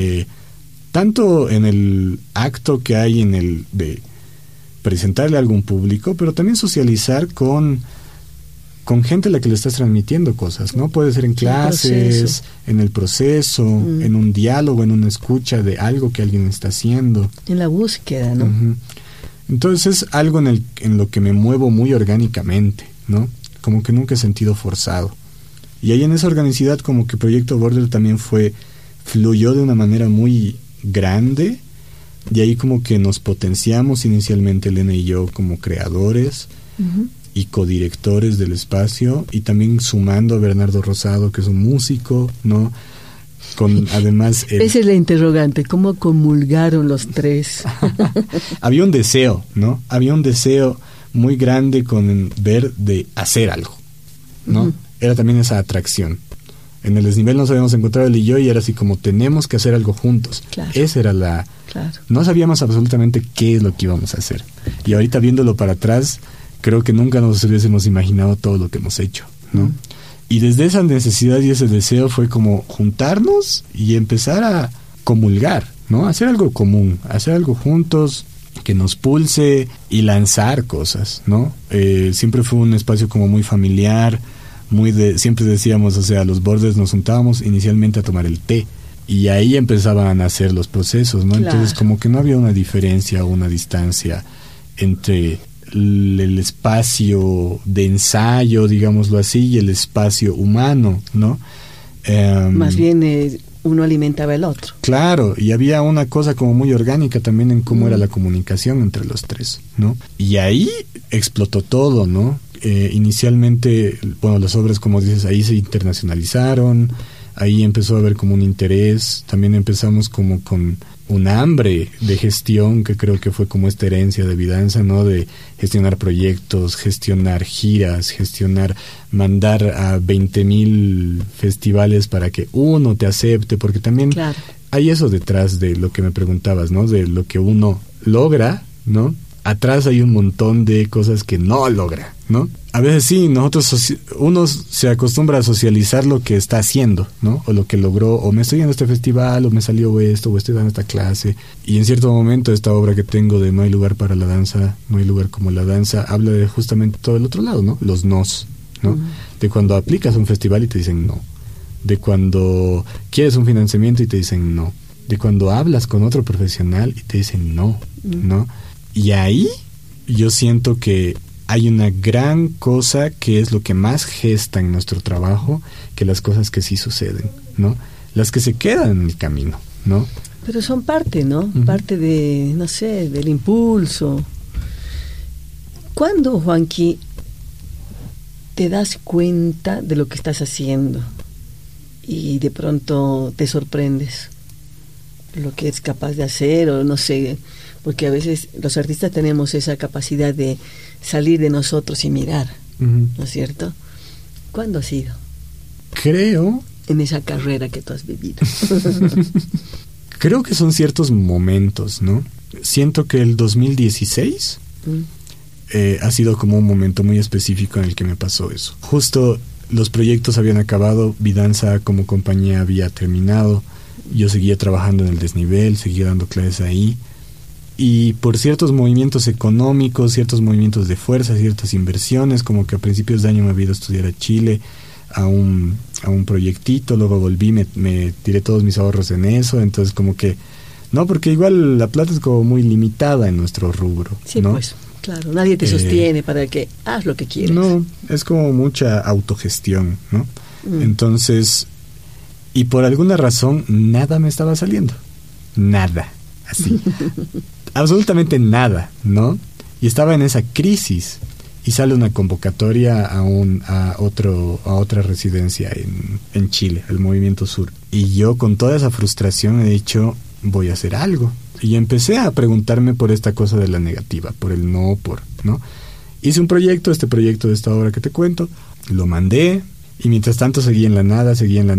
Tanto en el acto que hay de presentarle a algún público, pero también socializar con gente a la que le estás transmitiendo cosas, ¿no? Puede ser en clases, en el proceso, en un diálogo, en una escucha de algo que alguien está haciendo. En la búsqueda, ¿no? Entonces es algo en lo que me muevo muy orgánicamente, ¿no? Como que nunca he sentido forzado. Y ahí en esa organicidad como que Proyecto Border también fluyó de una manera muy grande, y ahí como que nos potenciamos inicialmente Elena y yo como creadores y codirectores del espacio, y también sumando a Bernardo Rosado, que es un músico, ¿no? Con además esa es la interrogante, ¿cómo comulgaron los tres? Había un deseo, ¿no? Había un deseo muy grande con ver de hacer algo, ¿no? Era también esa atracción. En el Desnivel nos habíamos encontrado él y yo, y era así como, tenemos que hacer algo juntos. Claro. Esa era no sabíamos absolutamente qué es lo que íbamos a hacer. Y ahorita viéndolo para atrás, creo que nunca nos hubiésemos imaginado todo lo que hemos hecho, ¿no? Y desde esa necesidad y ese deseo fue como juntarnos y empezar a comulgar, ¿no? Hacer algo común, hacer algo juntos que nos pulse y lanzar cosas, ¿no? Siempre fue un espacio como muy familiar, siempre decíamos, o sea, los Borders nos juntábamos inicialmente a tomar el té, y ahí empezaban a nacer los procesos, ¿no? Claro. Entonces como que no había una diferencia o una distancia entre el espacio de ensayo, digámoslo así, y el espacio humano, ¿no? Más bien uno alimentaba el otro. Claro, y había una cosa como muy orgánica también en cómo era la comunicación entre los tres, ¿no? Y ahí explotó todo, ¿no? Inicialmente, bueno, las obras, como dices, ahí se internacionalizaron, ahí empezó a haber como un interés, también empezamos como con un hambre de gestión, que creo que fue como esta herencia de Vidanza, ¿no? De gestionar proyectos, gestionar giras, mandar a 20,000 festivales para que uno te acepte, porque también hay eso detrás de lo que me preguntabas, ¿no? De lo que uno logra, ¿no? Atrás hay un montón de cosas que no logra, ¿no? A veces sí, uno se acostumbra a socializar lo que está haciendo, ¿no? O lo que logró, o me estoy yendo a este festival, o me salió esto, o estoy dando esta clase. Y en cierto momento esta obra que tengo de No hay lugar para la danza, no hay lugar como la danza, habla de justamente todo el otro lado, ¿no? Los nos, ¿no? De cuando aplicas a un festival y te dicen no. De cuando quieres un financiamiento y te dicen no. De cuando hablas con otro profesional y te dicen no, ¿no? Y ahí yo siento que hay una gran cosa que es lo que más gesta en nuestro trabajo que las cosas que sí suceden, ¿no? Las que se quedan en el camino, ¿no? Pero son parte, ¿no? Uh-huh. Parte de, no sé, del impulso. ¿Cuándo, Juanqui, te das cuenta de lo que estás haciendo y de pronto te sorprendes lo que es capaz de hacer, o no sé, porque a veces los artistas tenemos esa capacidad de salir de nosotros y mirar, Uh-huh. ¿no es cierto? ¿Cuándo ha sido? Creo En esa carrera que tú has vivido. Creo que son ciertos momentos, ¿no? Siento que el 2016 ha sido como un momento muy específico en el que me pasó eso. Justo los proyectos habían acabado, Vidanza como compañía había terminado, yo seguía trabajando en el Desnivel, seguía dando clases ahí, y por ciertos movimientos económicos, ciertos movimientos de fuerza, ciertas inversiones, como que a principios de año me había ido a estudiar a Chile, a un proyectito, luego volví, me tiré todos mis ahorros en eso, entonces como que, no, porque igual la plata es como muy limitada en nuestro rubro, Sí, ¿no? pues, claro, nadie te sostiene para que haz lo que quieres. No, es como mucha autogestión, ¿no? Entonces, y por alguna razón, nada me estaba saliendo, nada, así, absolutamente nada, ¿no? Y estaba en esa crisis. Y sale una convocatoria a otra residencia en Chile, el Movimiento Sur. Y yo con toda esa frustración he dicho, voy a hacer algo. Y empecé a preguntarme por esta cosa de la negativa, por el no, ¿no? Hice un proyecto, este proyecto de esta obra que te cuento, lo mandé, y mientras tanto seguía en la nada,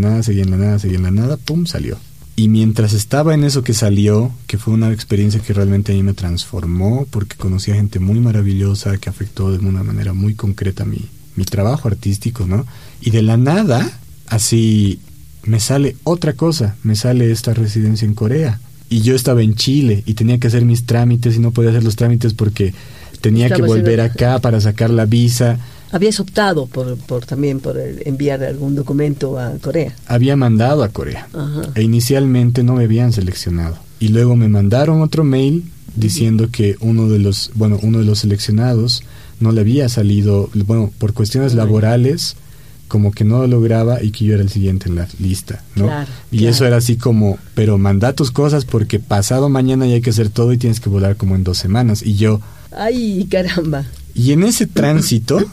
¡pum!, salió. Y mientras estaba en eso que salió, que fue una experiencia que realmente a mí me transformó, porque conocí a gente muy maravillosa que afectó de una manera muy concreta mi trabajo artístico, ¿no? Y de la nada, así, me sale otra cosa, me sale esta residencia en Corea. Y yo estaba en Chile y tenía que hacer mis trámites y no podía hacer los trámites porque tenía que volver acá para sacar la visa. ¿Habías optado también por enviar algún documento a Corea? Había mandado a Corea. Ajá. E inicialmente no me habían seleccionado. Y luego me mandaron otro mail diciendo que uno de los seleccionados no le había salido, por cuestiones laborales, como que no lo lograba y que yo era el siguiente en la lista, ¿no? Claro, y eso era así como, pero manda tus cosas porque pasado mañana ya hay que hacer todo y tienes que volar como en 2 semanas. Y yo... ¡Ay, caramba! Y en ese tránsito,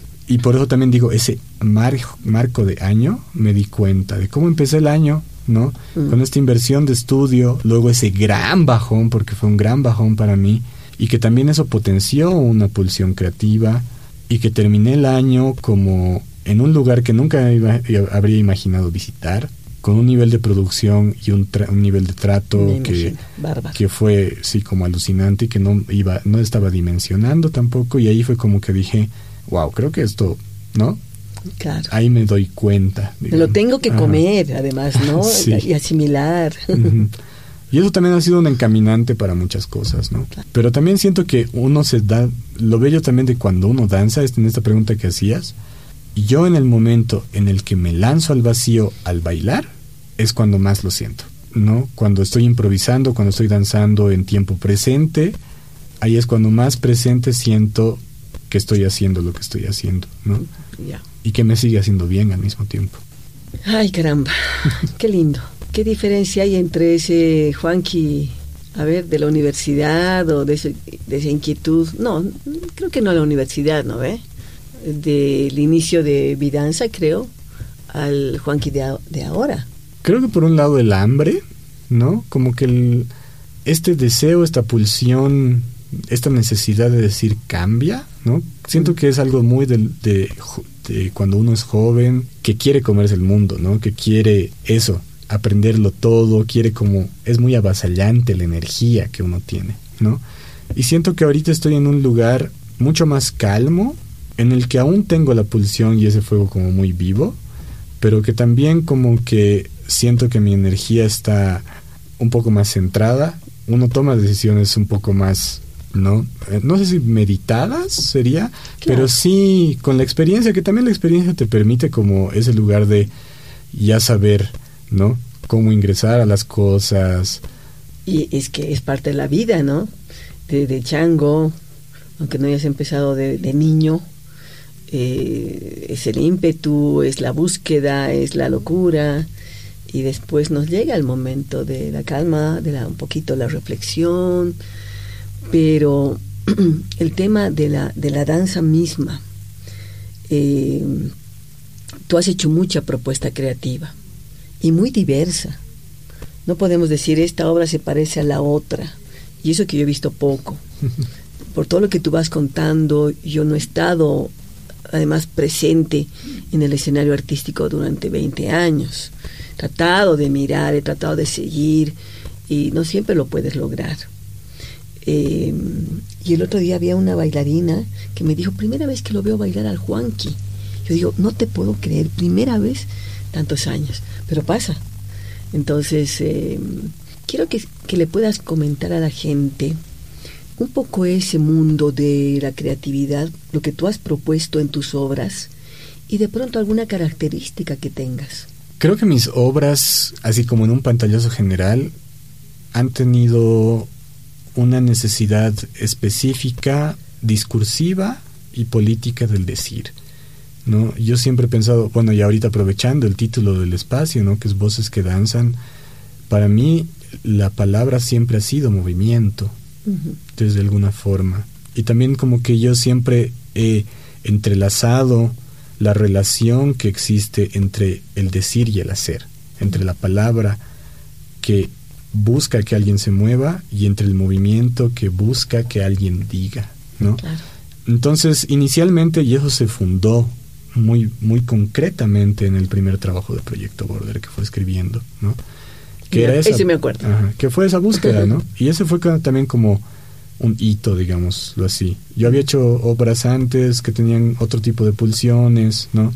y por eso también digo, ese marco de año, me di cuenta de cómo empecé el año, ¿no? Con esta inversión de estudio, luego ese gran bajón, porque fue un gran bajón para mí, y que también eso potenció una pulsión creativa, y que terminé el año como en un lugar que nunca habría imaginado visitar, con un nivel de producción y un nivel de trato que fue sí como alucinante y que no estaba dimensionando tampoco, y ahí fue como que dije, wow, creo que esto, ¿no? Claro. Ahí me doy cuenta. Me lo tengo que comer, además, ¿no? Sí. Y asimilar. Uh-huh. Y eso también ha sido un encaminante para muchas cosas, ¿no? Claro. Pero también siento que uno lo bello también de cuando uno danza, en esta pregunta que hacías, yo en el momento en el que me lanzo al vacío al bailar, es cuando más lo siento, ¿no? Cuando estoy improvisando, cuando estoy danzando en tiempo presente, ahí es cuando más presente siento que estoy haciendo lo que estoy haciendo, ¿no? Yeah. Y que me sigue haciendo bien al mismo tiempo. Ay, caramba, qué lindo. ¿Qué diferencia hay entre ese Juanqui, de la universidad o de esa inquietud? No, creo que no la universidad, ¿no ve? Del inicio de Vidanza, creo, al Juanqui de ahora. Creo que por un lado el hambre, ¿no? Como que este deseo, esta pulsión, esta necesidad de decir cambia, ¿no? Siento que es algo muy de cuando uno es joven, que quiere comerse el mundo, ¿no? Que quiere eso, aprenderlo todo, es muy avasallante la energía que uno tiene, ¿no? Y siento que ahorita estoy en un lugar mucho más calmo, en el que aún tengo la pulsión y ese fuego como muy vivo, pero que también como que siento que mi energía está un poco más centrada. Uno toma decisiones un poco más, ¿no? No sé si meditadas sería, claro, pero sí con la experiencia, que también la experiencia te permite como ese lugar de ya saber, ¿no? Cómo ingresar a las cosas. Y es que es parte de la vida, ¿no? De chango, aunque no hayas empezado de niño, es el ímpetu, es la búsqueda, es la locura, y después nos llega el momento de la calma, un poquito la reflexión, pero el tema de la danza misma, tú has hecho mucha propuesta creativa y muy diversa. No podemos decir esta obra se parece a la otra, y eso que yo he visto poco. Por todo lo que tú vas contando, yo no he estado además presente en el escenario artístico durante 20 años. He tratado de mirar, he tratado de seguir, y no siempre lo puedes lograr. Y el otro día había una bailarina que me dijo, primera vez que lo veo bailar al Juanqui. Yo digo, no te puedo creer, primera vez tantos años, pero pasa. Entonces, quiero que le puedas comentar a la gente un poco ese mundo de la creatividad, lo que tú has propuesto en tus obras, y de pronto alguna característica que tengas. Creo que mis obras, así como en un pantallazo general, han tenido una necesidad específica, discursiva y política del decir, ¿no? Yo siempre he pensado, bueno, y ahorita aprovechando el título del espacio, ¿no?, que es Voces que Danzan, para mí la palabra siempre ha sido movimiento, desde alguna forma. Y también como que yo siempre he entrelazado la relación que existe entre el decir y el hacer, entre la palabra que busca que alguien se mueva y entre el movimiento que busca que alguien diga, ¿no? Claro. Entonces, inicialmente, y eso se fundó muy, muy concretamente en el primer trabajo de Proyecto Border que fue escribiendo, ¿no? Que era esa, ese me acuerdo. Que fue esa búsqueda, ¿no? Y ese fue también como un hito, digámoslo así. Yo había hecho obras antes que tenían otro tipo de pulsiones, ¿no?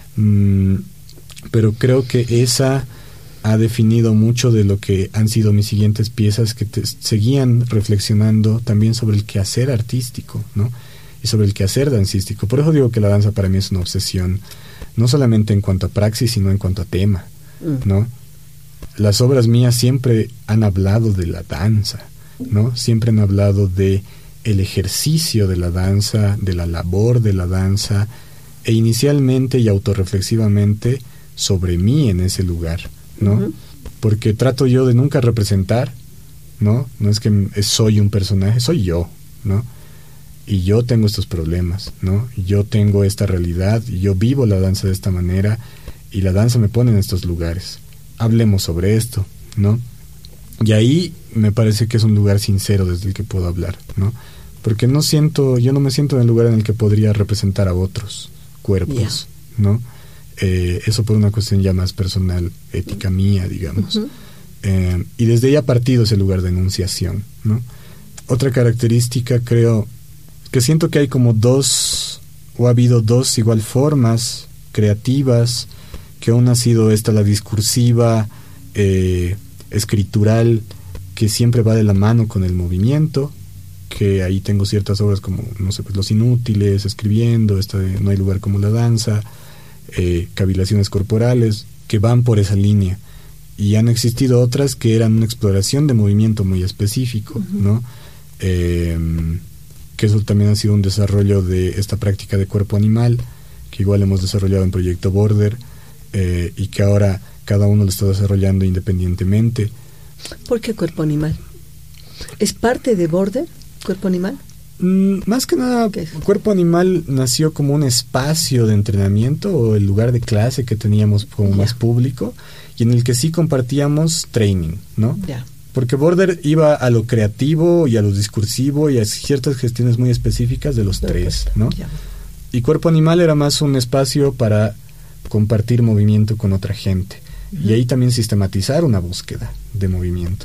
Pero creo que esa ha definido mucho de lo que han sido mis siguientes piezas, que seguían reflexionando también sobre el quehacer artístico, ¿no? Y sobre el quehacer dancístico. Por eso digo que la danza para mí es una obsesión, no solamente en cuanto a praxis, sino en cuanto a tema, ¿no? Las obras mías siempre han hablado de la danza, ¿no? Siempre han hablado de el ejercicio de la danza, de la labor de la danza, e inicialmente y autorreflexivamente sobre mí en ese lugar, ¿no? Porque trato yo de nunca representar, ¿no? No es que soy un personaje, soy yo, ¿no? Y yo tengo estos problemas, ¿no? Yo tengo esta realidad, y yo vivo la danza de esta manera, y la danza me pone en estos lugares. Hablemos sobre esto, ¿no? Y ahí me parece que es un lugar sincero desde el que puedo hablar, ¿no? Porque yo no me siento en el lugar en el que podría representar a otros cuerpos, ¿no? Eso por una cuestión ya más personal, ética mía, digamos. Y desde ahí ha partido ese lugar de enunciación, ¿no? Otra característica, creo, que siento que hay como ha habido dos igual formas creativas, que una ha sido la discursiva, escritural, que siempre va de la mano con el movimiento, que ahí tengo ciertas obras como, no sé, pues Los Inútiles, escribiendo, esta de No hay lugar como la danza, Cavilaciones corporales, que van por esa línea. Y han existido otras que eran una exploración de movimiento muy específico, ¿no? Que eso también ha sido un desarrollo de esta práctica de cuerpo animal, que igual hemos desarrollado en Proyecto Border, y que ahora cada uno lo está desarrollando independientemente. ¿Por qué cuerpo animal? ¿Es parte de Border, cuerpo animal? Más que nada, Cuerpo Animal nació como un espacio de entrenamiento, o el lugar de clase que teníamos como más público, y en el que sí compartíamos training, ¿no? Porque Border iba a lo creativo y a lo discursivo y a ciertas gestiones muy específicas de los tres, ¿no? Y Cuerpo Animal era más un espacio para compartir movimiento con otra gente, y ahí también sistematizar una búsqueda de movimiento.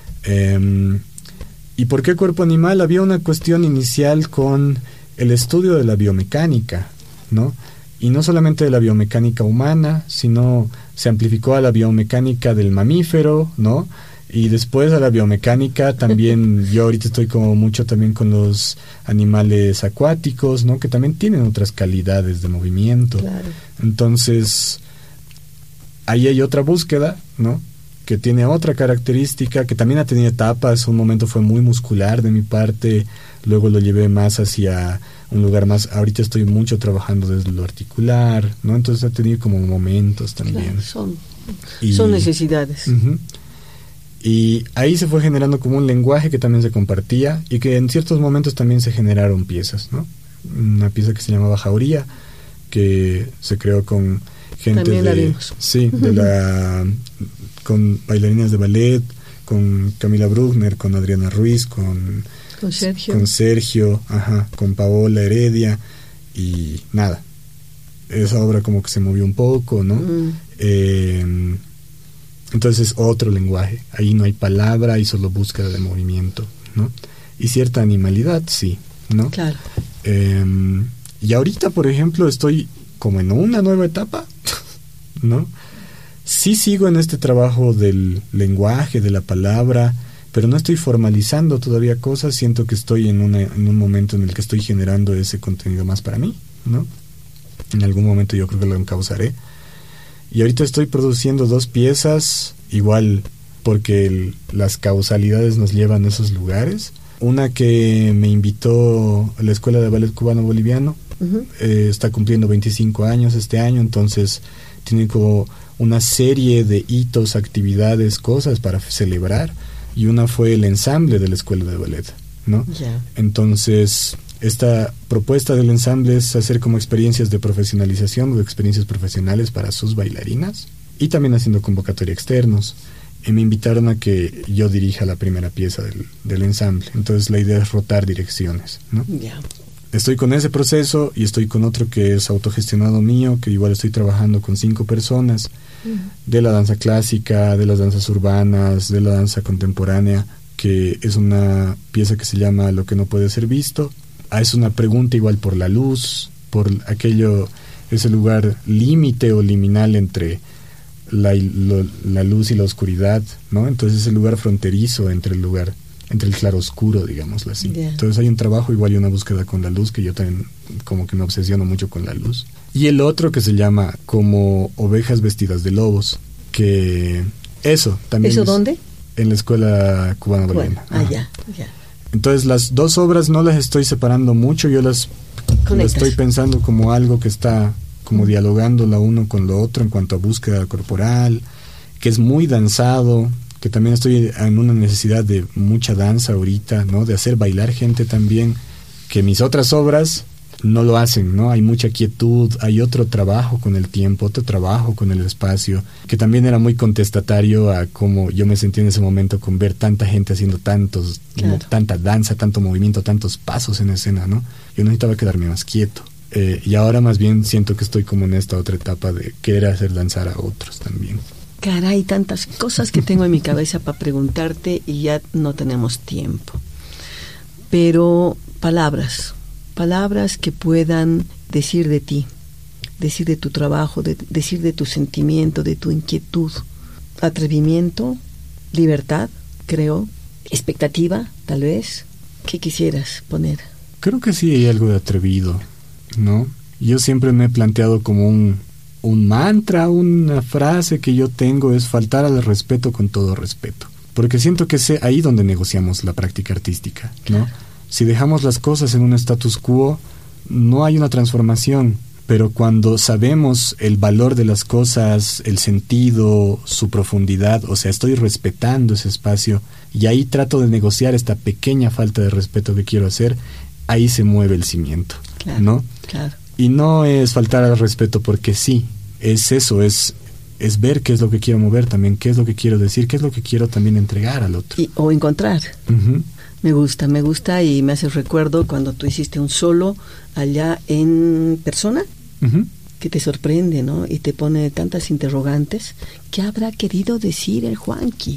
¿Y por qué Cuerpo Animal? Había una cuestión inicial con el estudio de la biomecánica, ¿no? Y no solamente de la biomecánica humana, sino se amplificó a la biomecánica del mamífero, ¿no? Y después a la biomecánica también, yo ahorita estoy como mucho también con los animales acuáticos, ¿no? Que también tienen otras calidades de movimiento. Claro. Entonces, ahí hay otra búsqueda, ¿no? Que tiene otra característica, que también ha tenido etapas. Un momento fue muy muscular de mi parte, luego lo llevé más hacia un lugar más, ahorita estoy mucho trabajando desde lo articular, ¿no? Entonces ha tenido como momentos también. Claro, Son necesidades. Y ahí se fue generando como un lenguaje que también se compartía y que en ciertos momentos también se generaron piezas, ¿no? Una pieza que se llamaba Jauría, que se creó con gente también la vimos. Sí, con bailarinas de ballet, con Camila Bruckner, con Adriana Ruiz, con Sergio, con Paola Heredia, y nada, esa obra como que se movió un poco, ¿no? Entonces otro lenguaje, ahí no hay palabra, hay solo búsqueda de movimiento, ¿no? Y cierta animalidad, sí, ¿no? Claro. Y ahorita, por ejemplo, estoy como en una nueva etapa, ¿no? Sí sigo en este trabajo del lenguaje, de la palabra, pero no estoy formalizando todavía cosas. Siento que estoy en un momento en el que estoy generando ese contenido más para mí, ¿no? En algún momento yo creo que lo encauzaré. Y ahorita estoy produciendo 2 piezas, igual porque las causalidades nos llevan a esos lugares. Una que me invitó a la Escuela de Ballet Cubano-Boliviano, está cumpliendo 25 años este año, entonces tiene como una serie de hitos, actividades, cosas para celebrar, y una fue el ensamble de la Escuela de Ballet, ¿no? Entonces esta propuesta del ensamble es hacer como experiencias de profesionalización o experiencias profesionales para sus bailarinas, y también haciendo convocatoria externos. Y me invitaron a que yo dirija la primera pieza del ensamble. Entonces la idea es rotar direcciones, ¿no? Estoy con ese proceso y estoy con otro que es autogestionado mío, que igual estoy trabajando con 5 personas, de la danza clásica, de las danzas urbanas, de la danza contemporánea, que es una pieza que se llama Lo que no puede ser visto. Es una pregunta igual por la luz, por ese lugar límite o liminal entre la luz y la oscuridad, ¿no? Entonces ese lugar fronterizo entre el claroscuro, digámoslo así. Entonces hay un trabajo igual y una búsqueda con la luz, que yo también como que me obsesiono mucho con la luz. Y el otro que se llama como Ovejas vestidas de lobos, que eso también. ¿Eso dónde? En la Escuela Cubano-Boliviana. Ya. Entonces las 2 obras no las estoy separando mucho, yo las estoy pensando como algo que está como dialogando la uno con lo otro en cuanto a búsqueda corporal, que es muy danzado, que también estoy en una necesidad de mucha danza ahorita, ¿no? De hacer bailar gente también, que mis otras obras no lo hacen, ¿no? Hay mucha quietud, hay otro trabajo con el tiempo, otro trabajo con el espacio, que también era muy contestatario a cómo yo me sentí en ese momento con ver tanta gente haciendo tanta danza, tanto movimiento, tantos pasos en escena, ¿no? Yo necesitaba quedarme más quieto. Y ahora más bien siento que estoy como en esta otra etapa de querer hacer danzar a otros también. Caray, tantas cosas que tengo en mi cabeza para preguntarte y ya no tenemos tiempo. Pero palabras que puedan decir de ti, decir de tu trabajo, decir de tu sentimiento, de tu inquietud, atrevimiento, libertad, creo, expectativa, tal vez. ¿Qué quisieras poner? Creo que sí hay algo de atrevido, ¿no? Yo siempre me he planteado como un mantra, una frase que yo tengo es faltar al respeto con todo respeto, porque siento que es ahí donde negociamos la práctica artística, ¿no? Si dejamos las cosas en un status quo, no hay una transformación, pero cuando sabemos el valor de las cosas, el sentido, su profundidad, o sea, estoy respetando ese espacio y ahí trato de negociar esta pequeña falta de respeto que quiero hacer, ahí se mueve el cimiento, ¿no? Claro. Y no es faltar al respeto porque sí, es eso, es ver qué es lo que quiero mover también, qué es lo que quiero decir, qué es lo que quiero también entregar al otro. O encontrar. Me gusta y me hace recuerdo cuando tú hiciste un solo allá en persona, que te sorprende, ¿no? Y te pone tantas interrogantes. ¿Qué habrá querido decir el Juanqui?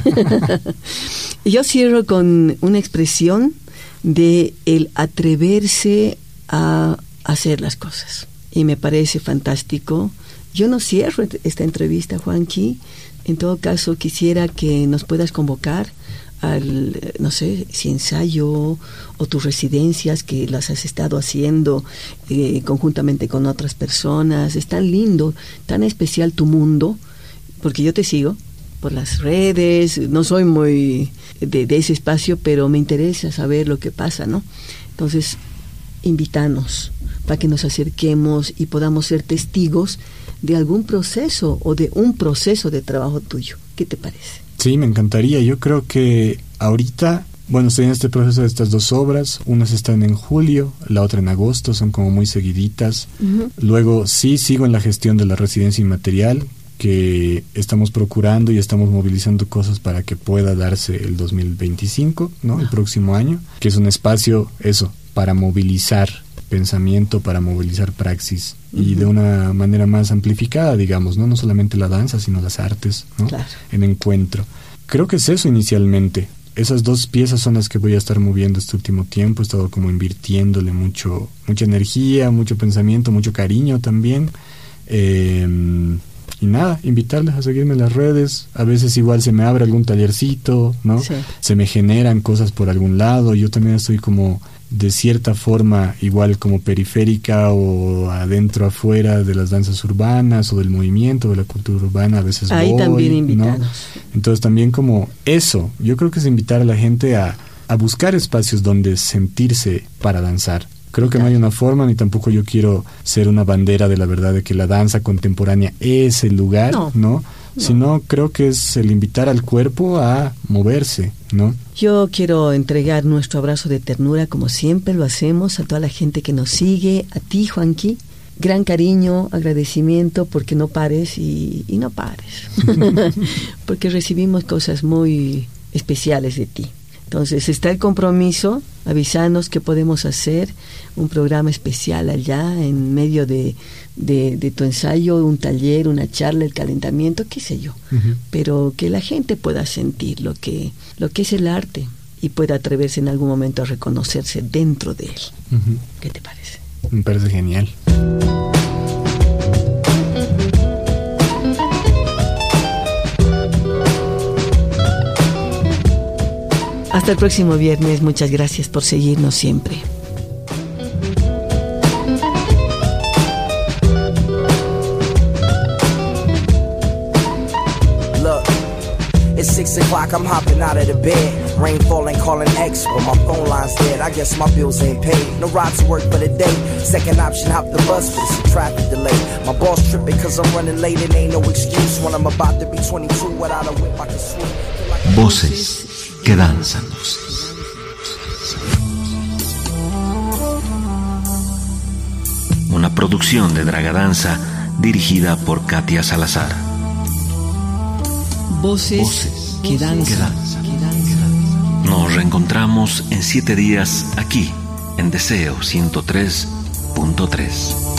Y yo cierro con una expresión de el atreverse a hacer las cosas. Y me parece fantástico. Yo no cierro esta entrevista, Juanqui. En todo caso, quisiera que nos puedas convocar al, no sé, si ensayo o tus residencias que las has estado haciendo conjuntamente con otras personas. Es tan lindo, tan especial tu mundo, porque yo te sigo por las redes, no soy muy de ese espacio, pero me interesa saber lo que pasa, ¿no? Entonces, invítanos para que nos acerquemos y podamos ser testigos de algún proceso o de un proceso de trabajo tuyo. ¿Qué te parece? Sí, me encantaría. Yo creo que ahorita, bueno, estoy en este proceso de estas 2 obras. Unas están en julio, la otra en agosto, son como muy seguiditas. Uh-huh. Luego sí sigo en la gestión de la residencia inmaterial, que estamos procurando y estamos movilizando cosas para que pueda darse el 2025, ¿no? El próximo año, que es un espacio, eso, para movilizar pensamiento, para movilizar praxis, uh-huh, y de una manera más amplificada, digamos, ¿no? No solamente la danza, sino las artes, ¿no? Claro. En encuentro. Creo que es eso inicialmente. Esas 2 piezas son las que voy a estar moviendo este último tiempo. He estado como invirtiéndole mucha energía, mucho pensamiento, mucho cariño también. Y nada, invitarles a seguirme en las redes. A veces igual se me abre algún tallercito, ¿no? Sí. Se me generan cosas por algún lado. Yo también estoy como de cierta forma igual como periférica o adentro, afuera de las danzas urbanas o del movimiento, de la cultura urbana. A veces ahí voy, también invitarnos, ¿no? Entonces también como eso, yo creo que es invitar a la gente a buscar espacios donde sentirse para danzar. Creo que no hay una forma, ni tampoco yo quiero ser una bandera de la verdad de que la danza contemporánea es el lugar, ¿no? Sino creo que es el invitar al cuerpo a moverse, ¿no? Yo quiero entregar nuestro abrazo de ternura, como siempre lo hacemos, a toda la gente que nos sigue, a ti, Juanqui. Gran cariño, agradecimiento, porque no pares y no pares. Porque recibimos cosas muy especiales de ti. Entonces está el compromiso, avísanos qué podemos hacer, un programa especial allá en medio de tu ensayo, un taller, una charla, el calentamiento, qué sé yo, uh-huh, pero que la gente pueda sentir lo que es el arte y pueda atreverse en algún momento a reconocerse dentro de él. Uh-huh. ¿Qué te parece? Me parece genial. Hasta el próximo viernes. Muchas gracias por seguirnos siempre. Look, it's 6 o'clock, I'm hopping out of the bed. Rain falling, calling X, but my phone line's dead. I guess my bills ain't paid. No ride to work for the day. Second option, hop the bus, but it's a traffic delay. My boss tripping cause I'm running late and ain't no excuse. When I'm about to be 22 without a whip I can swing. Voces que danzan. Una producción de Dragadanza dirigida por Katia Salazar. Voces que danzan. Nos reencontramos en 7 días aquí en Deseo 103.3.